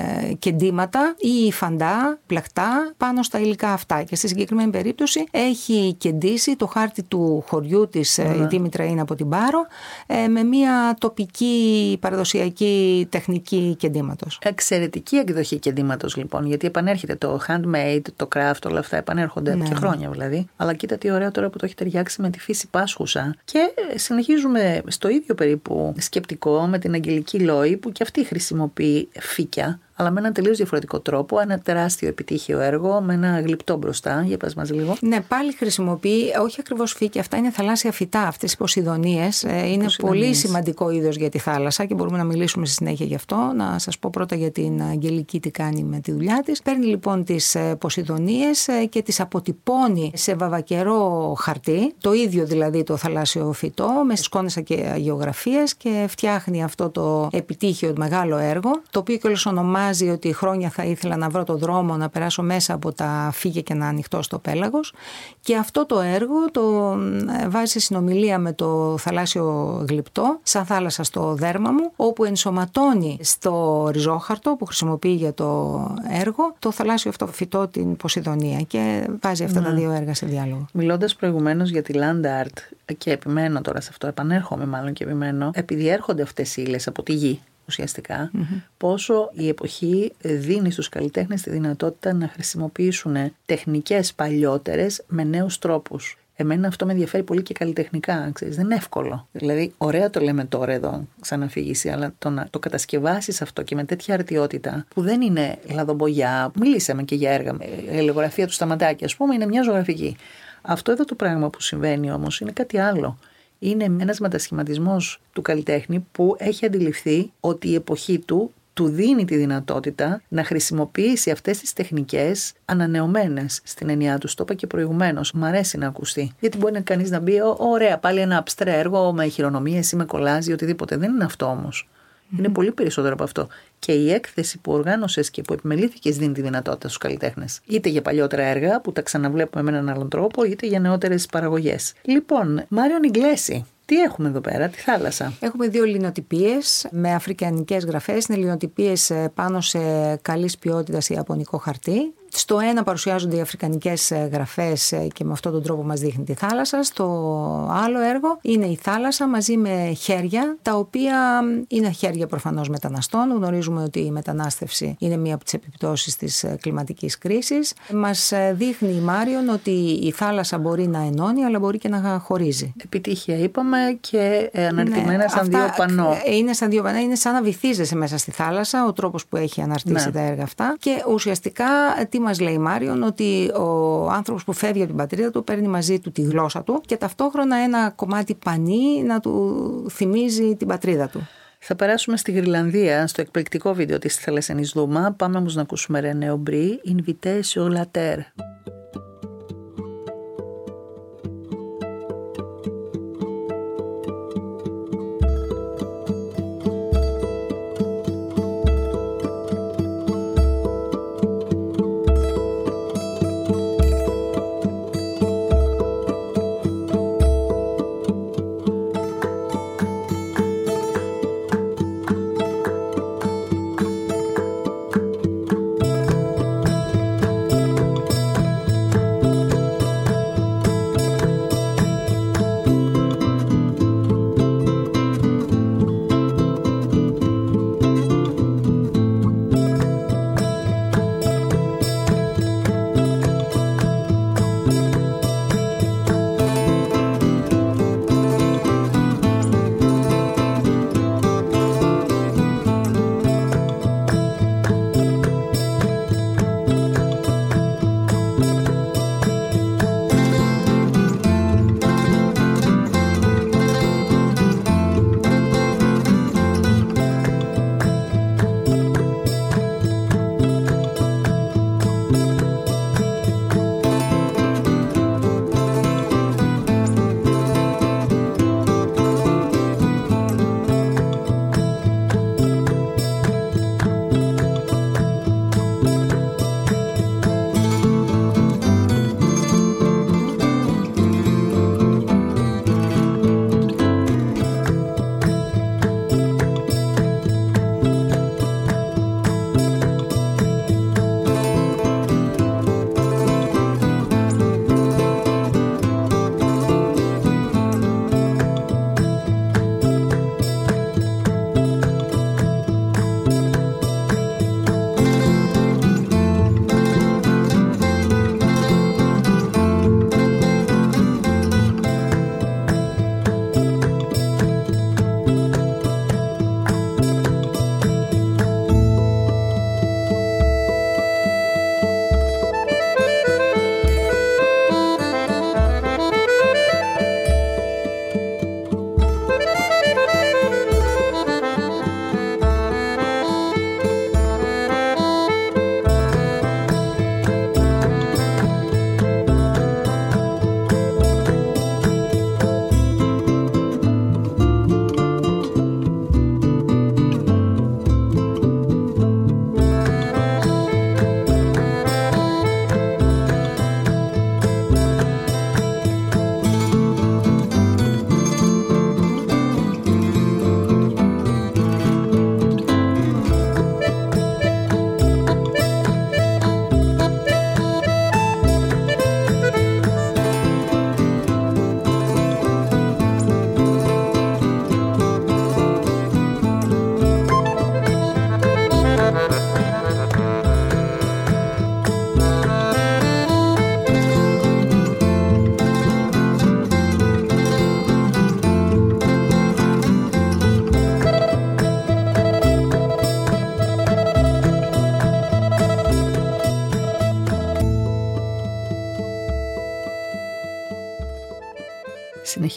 κεντήματα ή φαντά, πλακτά πάνω στα υλικά αυτά. Και στη συγκεκριμένη περίπτωση έχει κεντήσει το χάρτη του χωριού της, η Δήμητρα είναι από την Πάρο, με μια τοπική παραδοσιακή τεχνική κεντήματος. Εξαιρετική εκδοχή κεντήματος λοιπόν, γιατί επανέρχεται το handmade, το craft, όλα αυτά επανέρχονται από και χρόνια δηλαδή. Αλλά κοίτα τι ωραίο τώρα που το έχει ταιριάξει με τη φύση πάσχουσα. Και συνεχίζουμε στο ίδιο περίπου σκεπτικό με την Αγγελική Λόη, που και αυτή χρησιμοποιεί φύκια, αλλά με έναν τελείως διαφορετικό τρόπο. Ένα τεράστιο επιτύχιο έργο με ένα γλυπτό μπροστά. Για πες μας λίγο. Ναι, πάλι χρησιμοποιεί, όχι ακριβώς φύκια, αυτά είναι θαλάσσια φυτά. Αυτές οι Ποσειδονίες είναι πολύ σημαντικό είδος για τη θάλασσα και μπορούμε να μιλήσουμε στη συνέχεια γι' αυτό. Να σας πω πρώτα για την Αγγελική τι κάνει με τη δουλειά της. Παίρνει λοιπόν τις Ποσειδονίες και τις αποτυπώνει σε βαβακερό χαρτί, το ίδιο δηλαδή το θαλάσσιο φυτό, με σκόνες και αγεωγραφίες, και φτιάχνει αυτό το επιτύχιο μεγάλο έργο, το οποίο κιόλας ονομάζει ότι χρόνια θα ήθελα να βρω το δρόμο να περάσω μέσα από τα φύκια και να ανοιχτώ στο πέλαγος. Και αυτό το έργο το βάζει σε συνομιλία με το θαλάσσιο γλυπτό, σαν θάλασσα στο δέρμα μου, όπου ενσωματώνει στο ριζόχαρτο που χρησιμοποιεί για το έργο το θαλάσσιο αυτό φυτό, την Ποσειδονία, και βάζει αυτά τα 2 έργα σε διάλογο. Μιλώντας προηγουμένως για τη land art, και επιμένω τώρα σε αυτό, επανέρχομαι μάλλον και επιμένω, επειδή έρχονται αυτές οι ύλες από τη γη ουσιαστικά, πόσο η εποχή δίνει στους καλλιτέχνες τη δυνατότητα να χρησιμοποιήσουν τεχνικές παλιότερες με νέους τρόπους. Εμένα αυτό με ενδιαφέρει πολύ και καλλιτεχνικά, ξέρεις, δεν είναι εύκολο. Δηλαδή, ωραία το λέμε τώρα εδώ, σαν αφήγηση, αλλά το να το κατασκευάσεις αυτό και με τέτοια αρτιότητα, που δεν είναι λαδομπογιά. Μιλήσαμε και για έργα. Η ελεγγραφία του Σταματάκη, ας πούμε, είναι μια ζωγραφική. Αυτό εδώ το πράγμα που συμβαίνει όμως είναι κάτι άλλο. Είναι ένας μετασχηματισμός του καλλιτέχνη που έχει αντιληφθεί ότι η εποχή του δίνει τη δυνατότητα να χρησιμοποιήσει αυτές τις τεχνικές ανανεωμένες στην εννοιά του. Το είπα και προηγουμένως. Μ' αρέσει να ακουστεί. Γιατί μπορεί κανείς να μπει, ωραία, πάλι ένα abstrait έργο με χειρονομίες ή με κολάζ ή οτιδήποτε. Δεν είναι αυτό όμως. Είναι πολύ περισσότερο από αυτό. Και η έκθεση που οργάνωσες και που επιμελήθηκες δίνει τη δυνατότητα στους καλλιτέχνες. Είτε για παλιότερα έργα που τα ξαναβλέπουμε με έναν άλλον τρόπο, είτε για νεότερες παραγωγές. Λοιπόν, Μάριον Ιγκλέσι. Τι έχουμε εδώ πέρα, τη θάλασσα. Έχουμε 2 λινοτυπίες με αφρικανικές γραφές. Είναι λινοτυπίες πάνω σε καλής ποιότητας ιαπωνικό χαρτί. Στο ένα παρουσιάζονται οι αφρικανικές γραφές και με αυτόν τον τρόπο μας δείχνει τη θάλασσα. Στο άλλο έργο είναι η θάλασσα μαζί με χέρια, τα οποία είναι χέρια προφανώς μεταναστών. Γνωρίζουμε ότι η μετανάστευση είναι μία από τις επιπτώσεις της κλιματικής κρίσης. Μας δείχνει η Μάριον ότι η θάλασσα μπορεί να ενώνει, αλλά μπορεί και να χωρίζει. Επιτυχία είπαμε και αναρτημένα σαν δύο πανό. Είναι σαν δύο πανό, είναι σαν να βυθίζεσαι μέσα στη θάλασσα, ο τρόπος που έχει αναρτήσει τα έργα αυτά. Και ουσιαστικά τι μας λέει η Μάριον, ότι ο άνθρωπος που φεύγει από την πατρίδα του παίρνει μαζί του τη γλώσσα του και ταυτόχρονα ένα κομμάτι πανί να του θυμίζει την πατρίδα του. Θα περάσουμε στη Γρυλανδία, στο εκπληκτικό βίντεο της Θαλασσινής Δούμα. Πάμε όμως να ακούσουμε Ρενέ Ομπρί, Invité sur la terre.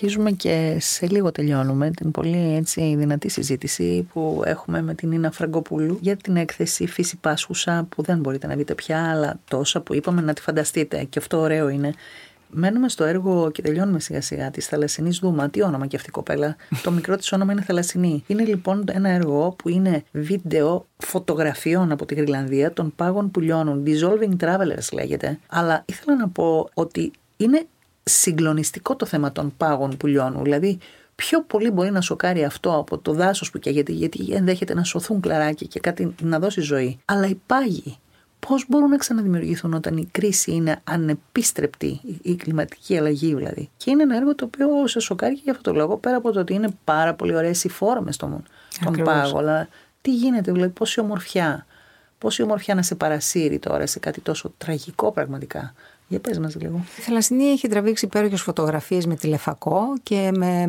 αρχίζουμε και σε λίγο τελειώνουμε την πολύ έτσι δυνατή συζήτηση που έχουμε με την Νίνα Φραγκοπούλου για την έκθεση Φύση Πάσχουσα, που δεν μπορείτε να δείτε πια, αλλά τόσα που είπαμε να τη φανταστείτε. Και αυτό ωραίο είναι. Μένουμε στο έργο και τελειώνουμε σιγά σιγά της Θαλασσινής Δούμα. Τι όνομα και αυτή η κοπέλα. Το μικρό της όνομα είναι Θαλασσινή. Είναι λοιπόν ένα έργο που είναι βίντεο φωτογραφιών από τη Γροιλανδία των πάγων που λιώνουν. Dissolving Travelers λέγεται. Αλλά ήθελα να πω ότι είναι συγκλονιστικό το θέμα των πάγων που λιώνουν. Δηλαδή, πιο πολύ μπορεί να σοκάρει αυτό από το δάσος που καίγεται, γιατί ενδέχεται να σωθούν κλαράκια και κάτι να δώσει ζωή. Αλλά οι πάγοι, πώς μπορούν να ξαναδημιουργηθούν όταν η κρίση είναι ανεπίστρεπτη, η κλιματική αλλαγή δηλαδή. Και είναι ένα έργο το οποίο σε σοκάρει και για αυτό το λόγο, πέρα από το ότι είναι πάρα πολύ ωραίες οι φόρμες των πάγων. Αλλά τι γίνεται, δηλαδή, πόση ομορφιά να σε παρασύρει τώρα σε κάτι τόσο τραγικό πραγματικά. Για πες μας λίγο. Η Θαλασσινή έχει τραβήξει υπέροχες φωτογραφίες με τηλεφακό και με...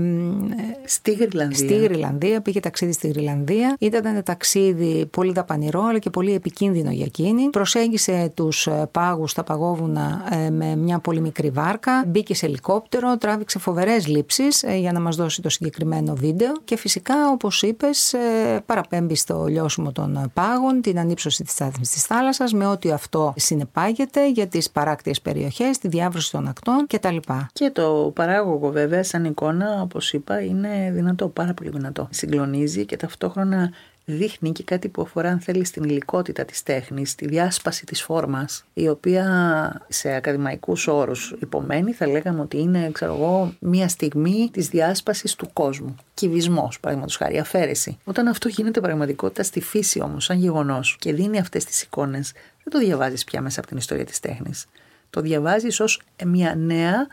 Στη Γροιλανδία. Πήγε ταξίδι στη Γροιλανδία. Ήταν ένα ταξίδι πολύ δαπανηρό αλλά και πολύ επικίνδυνο για εκείνη. Προσέγγισε τους πάγους, τα παγόβουνα με μια πολύ μικρή βάρκα. Μπήκε σε ελικόπτερο, τράβηξε φοβερές λήψεις για να μας δώσει το συγκεκριμένο βίντεο. Και φυσικά, όπως είπες, παραπέμπει στο λιώσιμο των πάγων, την ανύψωση της στάθμης της θάλασσας, με ό,τι αυτό συνεπάγεται για τις παράκτιες περιοχές, τη διάβρωση των ακτών κτλ. Και το παράγωγο βέβαια σαν εικόνα, όπως είπα, είναι δυνατό, πάρα πολύ δυνατό. Συγκλονίζει και ταυτόχρονα δείχνει και κάτι που αφορά, αν θέλει, στην υλικότητα της τέχνης, τη διάσπαση της φόρμας, η οποία σε ακαδημαϊκούς όρους υπομένει, θα λέγαμε ότι είναι, ξέρω εγώ, μια στιγμή της διάσπασης του κόσμου. Κυβισμός, παραδείγματος χάρη, αφαίρεση. Όταν αυτό γίνεται πραγματικότητα στη φύση όμως, σαν γεγονός, και δίνει αυτές τις εικόνες, δεν το διαβάζεις πια μέσα από την ιστορία της τέχνης. Το διαβάζεις ως μια νέα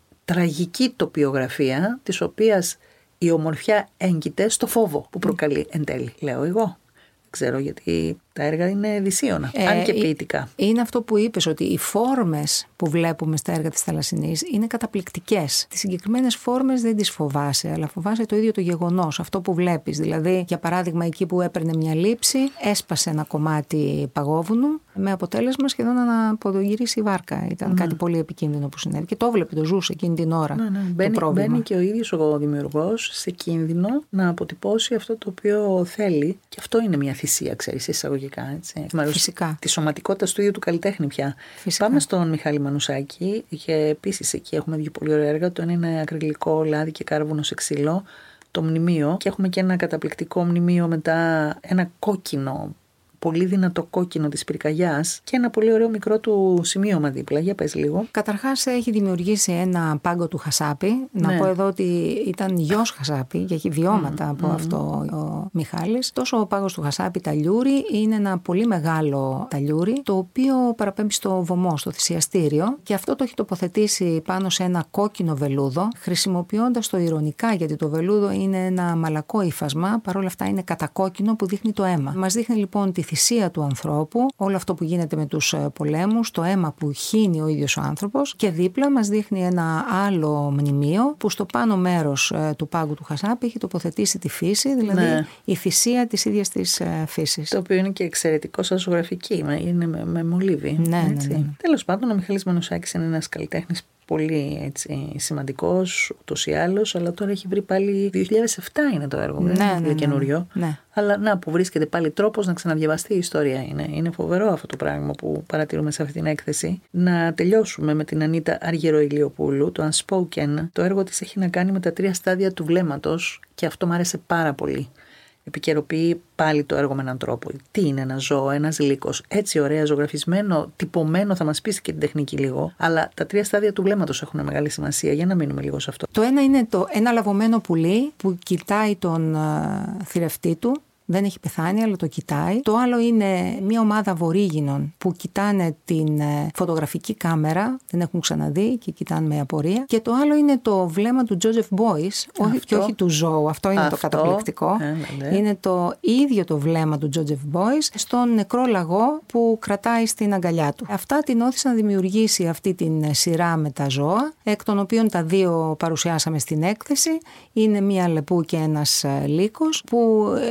τραγική τοπιογραφία, της οποίας η ομορφιά έγκυται στο φόβο που προκαλεί εν τέλει, λέω εγώ. Ξέρω, γιατί τα έργα είναι δυσίωνα, αν και ποιητικά. Είναι αυτό που είπες, ότι οι φόρμες που βλέπουμε στα έργα της Θαλασσινής είναι καταπληκτικές. Τις συγκεκριμένες φόρμες δεν τις φοβάσαι, αλλά φοβάσαι το ίδιο το γεγονός, αυτό που βλέπεις. Δηλαδή, για παράδειγμα, εκεί που έπαιρνε μια λήψη, έσπασε ένα κομμάτι παγόβουνου, με αποτέλεσμα σχεδόν να αποδογυρίσει η βάρκα. Ήταν κάτι πολύ επικίνδυνο που συνέβη. Και το βλέπει, το ζούσε εκείνη την ώρα. Το πρόβλημα. Μπαίνει και ο ίδιος ο δημιουργός σε κίνδυνο να αποτυπώσει αυτό το οποίο θέλει. Και αυτό είναι μια θυσία, ξέρεις, εισαγωγικά. Έτσι. Φυσικά. Τη σωματικότητα του ίδιου του καλλιτέχνη πια. Φυσικά. Πάμε στον Μιχάλη Μανουσάκη. Και επίσης εκεί έχουμε δύο πολύ ωραία έργα. Το ένα είναι ακριλικό, λάδι και κάρβουνο σε ξύλο. Το μνημείο. Και έχουμε και ένα καταπληκτικό μνημείο μετά, ένα κόκκινο, πολύ δυνατό κόκκινο της πυρκαγιάς και ένα πολύ ωραίο μικρό του σημείωμα δίπλα. Για πες λίγο. Καταρχάς έχει δημιουργήσει ένα πάγκο του Χασάπη. Ναι. Να πω εδώ ότι ήταν γιος Χασάπη και έχει βιώματα από αυτό ο Μιχάλης. Τόσο ο πάγκος του Χασάπη ταλιούρι είναι ένα πολύ μεγάλο ταλιούρι, το οποίο παραπέμπει στο βωμό, στο θυσιαστήριο, και αυτό το έχει τοποθετήσει πάνω σε ένα κόκκινο βελούδο, χρησιμοποιώντας το ηρωνικά, γιατί το βελούδο είναι ένα μαλακό ύφασμα, παρόλα αυτά είναι κατακόκκινο που δείχνει το αίμα. Μας δείχνει λοιπόν τη θυσία του ανθρώπου, όλο αυτό που γίνεται με τους πολέμους, το αίμα που χύνει ο ίδιος ο άνθρωπος, και δίπλα μας δείχνει ένα άλλο μνημείο που στο πάνω μέρος του πάγκου του Χασάπη έχει τοποθετήσει τη φύση, δηλαδή η θυσία της ίδιας της φύσης. Το οποίο είναι και εξαιρετικό σαν ζωγραφική, είναι με μολύβι. Ναι. Τέλος πάντων, ο Μιχάλης Μανουσάκης είναι ένας καλλιτέχνης πολύ έτσι, σημαντικός ούτως ή άλλως, αλλά τώρα έχει βρει πάλι. 2007 είναι το έργο, δεν είναι καινούριο. Ναι. Αλλά να, που βρίσκεται πάλι τρόπος να ξαναδιαβαστεί η ιστορία. Είναι φοβερό αυτό το πράγμα που παρατηρούμε σε αυτή την έκθεση. Να τελειώσουμε με την Ανίτα Αργυροηλιοπούλου, το Unspoken. Το έργο της έχει να κάνει με τα 3 στάδια του βλέμματος και αυτό μου άρεσε πάρα πολύ. Επικαιροποιεί πάλι το έργο με έναν τρόπο. Τι είναι ένα ζώο, ένας λύκος, έτσι ωραία ζωγραφισμένο, τυπωμένο, θα μας πεις και την τεχνική λίγο. Αλλά τα 3 στάδια του βλέμματος έχουν μεγάλη σημασία. Για να μείνουμε λίγο σε αυτό. Το ένα είναι ένα λαβωμένο πουλί που κοιτάει τον θηρευτή του. Δεν έχει πεθάνει, αλλά το κοιτάει. Το άλλο είναι μια ομάδα βορήγινων που κοιτάνε την φωτογραφική κάμερα, δεν έχουν ξαναδεί και κοιτάνε με απορία. Και το άλλο είναι το βλέμμα του Τζόζεφ Μπόις, και όχι του ζώου. Αυτό είναι το καταπληκτικό. Είναι το ίδιο το βλέμμα του Τζόζεφ Μπόις στον νεκρό λαγό που κρατάει στην αγκαλιά του. Αυτά την όθησαν να δημιουργήσει αυτή την σειρά με τα ζώα, εκ των οποίων τα 2 παρουσιάσαμε στην έκθεση. Είναι μια λεπού και ένας λύκος, που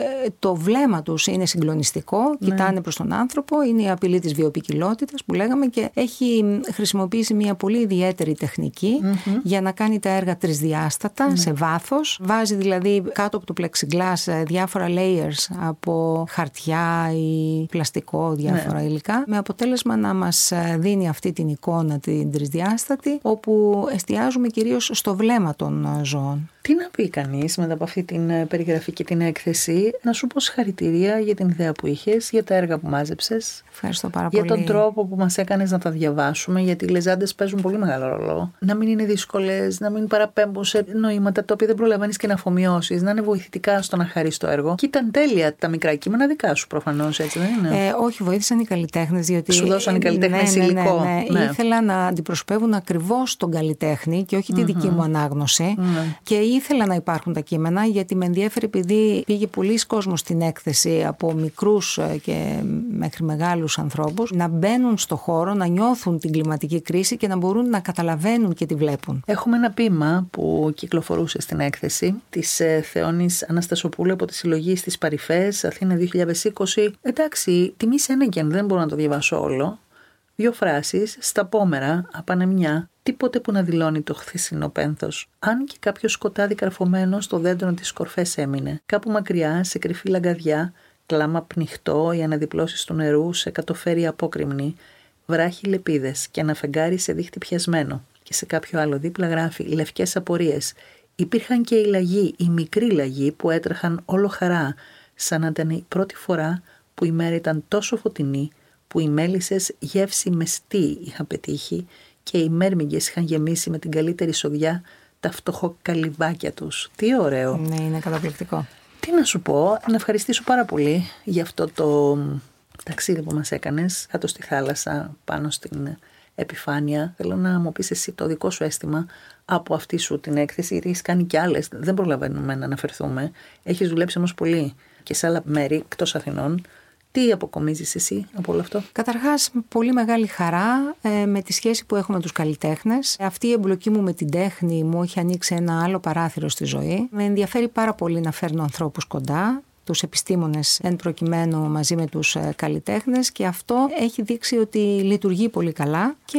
Το βλέμμα τους είναι συγκλονιστικό, κοιτάνε προς τον άνθρωπο, είναι η απειλή της βιοποικιλότητας που λέγαμε και έχει χρησιμοποιήσει μια πολύ ιδιαίτερη τεχνική για να κάνει τα έργα τρισδιάστατα σε βάθος. Βάζει δηλαδή κάτω από το plexiglass διάφορα layers από χαρτιά ή πλαστικό, διάφορα υλικά, με αποτέλεσμα να μας δίνει αυτή την εικόνα την τρισδιάστατη, όπου εστιάζουμε κυρίως στο βλέμμα των ζώων. Τι να πει κανείς μετά από αυτή την περιγραφή και την έκθεση? Να σου πω συγχαρητήρια για την ιδέα που είχες, για τα έργα που μάζεψες. Ευχαριστώ πάρα πολύ. Για τον τρόπο που μας έκανες να τα διαβάσουμε, γιατί οι λεζάντες παίζουν πολύ μεγάλο ρόλο. Να μην είναι δύσκολες, να μην παραπέμπουν σε νοήματα τα οποία δεν προλαβαίνεις και να αφομοιώσεις, να είναι βοηθητικά στο να χαρείς το έργο. Και ήταν τέλεια τα μικρά κείμενα δικά σου προφανώς, έτσι δεν είναι? Όχι, βοήθησαν οι καλλιτέχνες, διότι. Σου δώσαν οι καλλιτέχνες υλικό. Ναι. Ήθελα να αντιπροσωπεύουν ακριβώς τον καλλιτέχνη και όχι τη δική μου ανάγνωση. Και ήθελα να υπάρχουν τα κείμενα, γιατί με ενδιέφερε, επειδή πήγε πολλοί κόσμος στην έκθεση, από μικρούς και μέχρι μεγάλους ανθρώπους, να μπαίνουν στο χώρο, να νιώθουν την κλιματική κρίση και να μπορούν να καταλαβαίνουν και τη βλέπουν. Έχουμε ένα ποίημα που κυκλοφορούσε στην έκθεση της Θεώνης Αναστασοπούλου από τη συλλογή στις Παρυφές, Αθήνα 2020. Εντάξει, τιμή σένεγγεν, δεν μπορώ να το διαβάσω όλο. 2 φράσεις, στα πόμερα, απανεμιά, τίποτε που να δηλώνει το χθεσινό πένθος. Αν και κάποιο σκοτάδι καρφωμένο στο δέντρο της κορφές έμεινε. Κάπου μακριά, σε κρυφή λαγκαδιά, κλάμα πνιχτό, οι αναδιπλώσεις του νερού σε κατοφέρει απόκρημνη, βράχει λεπίδες και ένα φεγγάρι σε δίχτυ πιασμένο. Και σε κάποιο άλλο δίπλα γράφει λευκές απορίες. Υπήρχαν και οι λαγοί, οι μικροί λαγοί που έτρεχαν όλο χαρά, σαν να ήταν η πρώτη φορά που η μέρα ήταν τόσο φωτεινή, που οι μέλισσες γεύση μεστή είχαν πετύχει και οι μέρμηγκες είχαν γεμίσει με την καλύτερη σοδιά τα φτωχοκαλυβάκια τους. Τι ωραίο. Ναι, είναι καταπληκτικό. Τι να σου πω, να ευχαριστήσω πάρα πολύ για αυτό το ταξίδι που μας έκανες κάτω στη θάλασσα, πάνω στην επιφάνεια. Θέλω να μου πεις εσύ το δικό σου αίσθημα από αυτή σου την έκθεση, γιατί έχεις κάνει κι άλλες, δεν προλαβαίνουμε να αναφερθούμε. Έχεις δουλέψει όμως πολύ και σε άλλα μέρη εκτός Αθηνών. Τι αποκομίζεις εσύ από όλο αυτό? Καταρχάς, πολύ μεγάλη χαρά με τη σχέση που έχουμε με τους καλλιτέχνες. Αυτή η εμπλοκή μου με την τέχνη μου έχει ανοίξει ένα άλλο παράθυρο στη ζωή. Με ενδιαφέρει πάρα πολύ να φέρνω ανθρώπους κοντά, τους επιστήμονες εν προκειμένου μαζί με τους καλλιτέχνες, και αυτό έχει δείξει ότι λειτουργεί πολύ καλά και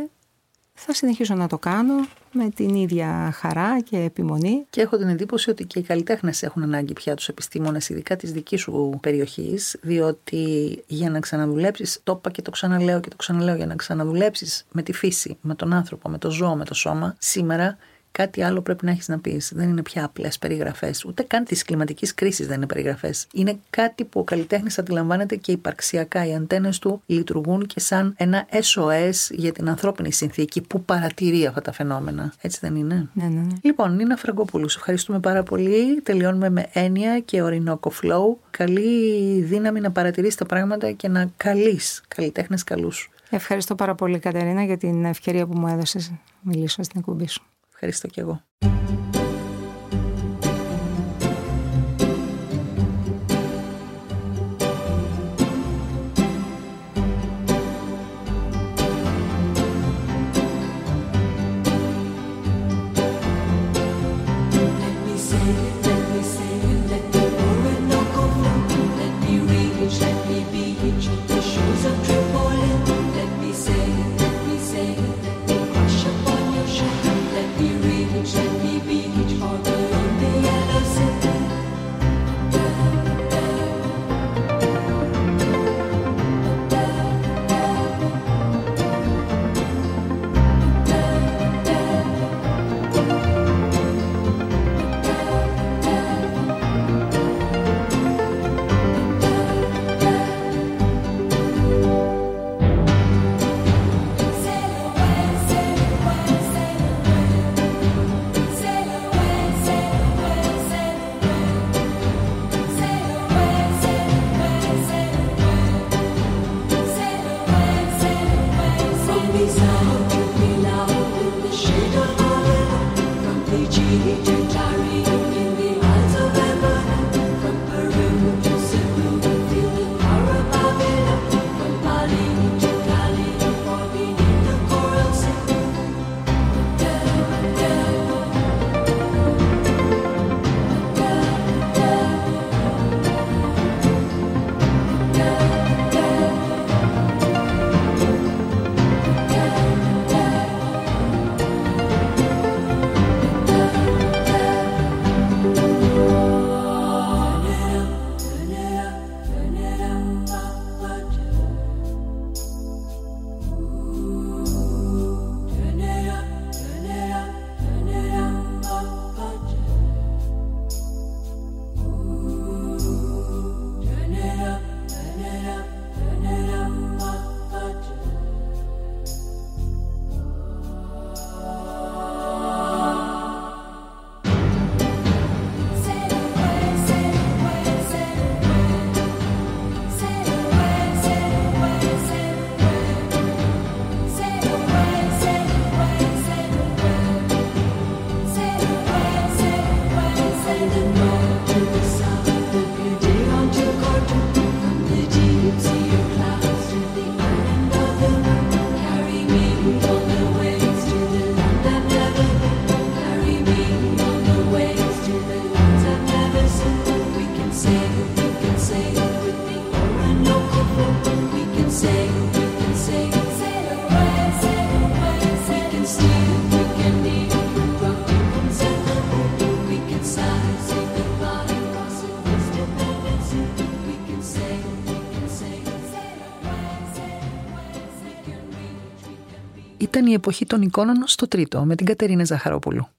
θα συνεχίσω να το κάνω με την ίδια χαρά και επιμονή. Και έχω την εντύπωση ότι και οι καλλιτέχνες έχουν ανάγκη πια τους επιστήμονες, ειδικά της δικής σου περιοχής, διότι για να ξαναδουλέψεις, το είπα και το ξαναλέω και το ξαναλέω, για να ξαναδουλέψεις με τη φύση, με τον άνθρωπο, με το ζώο, με το σώμα, σήμερα κάτι άλλο πρέπει να έχεις να πεις. Δεν είναι πια απλές περιγραφές, ούτε καν της κλιματικής κρίσης δεν είναι περιγραφές. Είναι κάτι που ο καλλιτέχνης αντιλαμβάνεται και υπαρξιακά. Οι αντένες του λειτουργούν και σαν ένα SOS για την ανθρώπινη συνθήκη που παρατηρεί αυτά τα φαινόμενα. Έτσι δεν είναι? Ναι. Λοιπόν, Νίνα Φραγκόπουλου, σε ευχαριστούμε πάρα πολύ. Τελειώνουμε με Έννοια και Ορεινόκο Flow. Καλή δύναμη να παρατηρείς τα πράγματα και να καλείς καλλιτέχνες καλούς. Ευχαριστώ πάρα πολύ, Κατερίνα, για την ευκαιρία που μου έδωσες να μιλήσω στην εκπομπή σου. Ευχαριστώ κι εγώ. Let me Ήταν η εποχή των εικόνων στο Τρίτο με την Κατερίνα Ζαχαρόπουλου.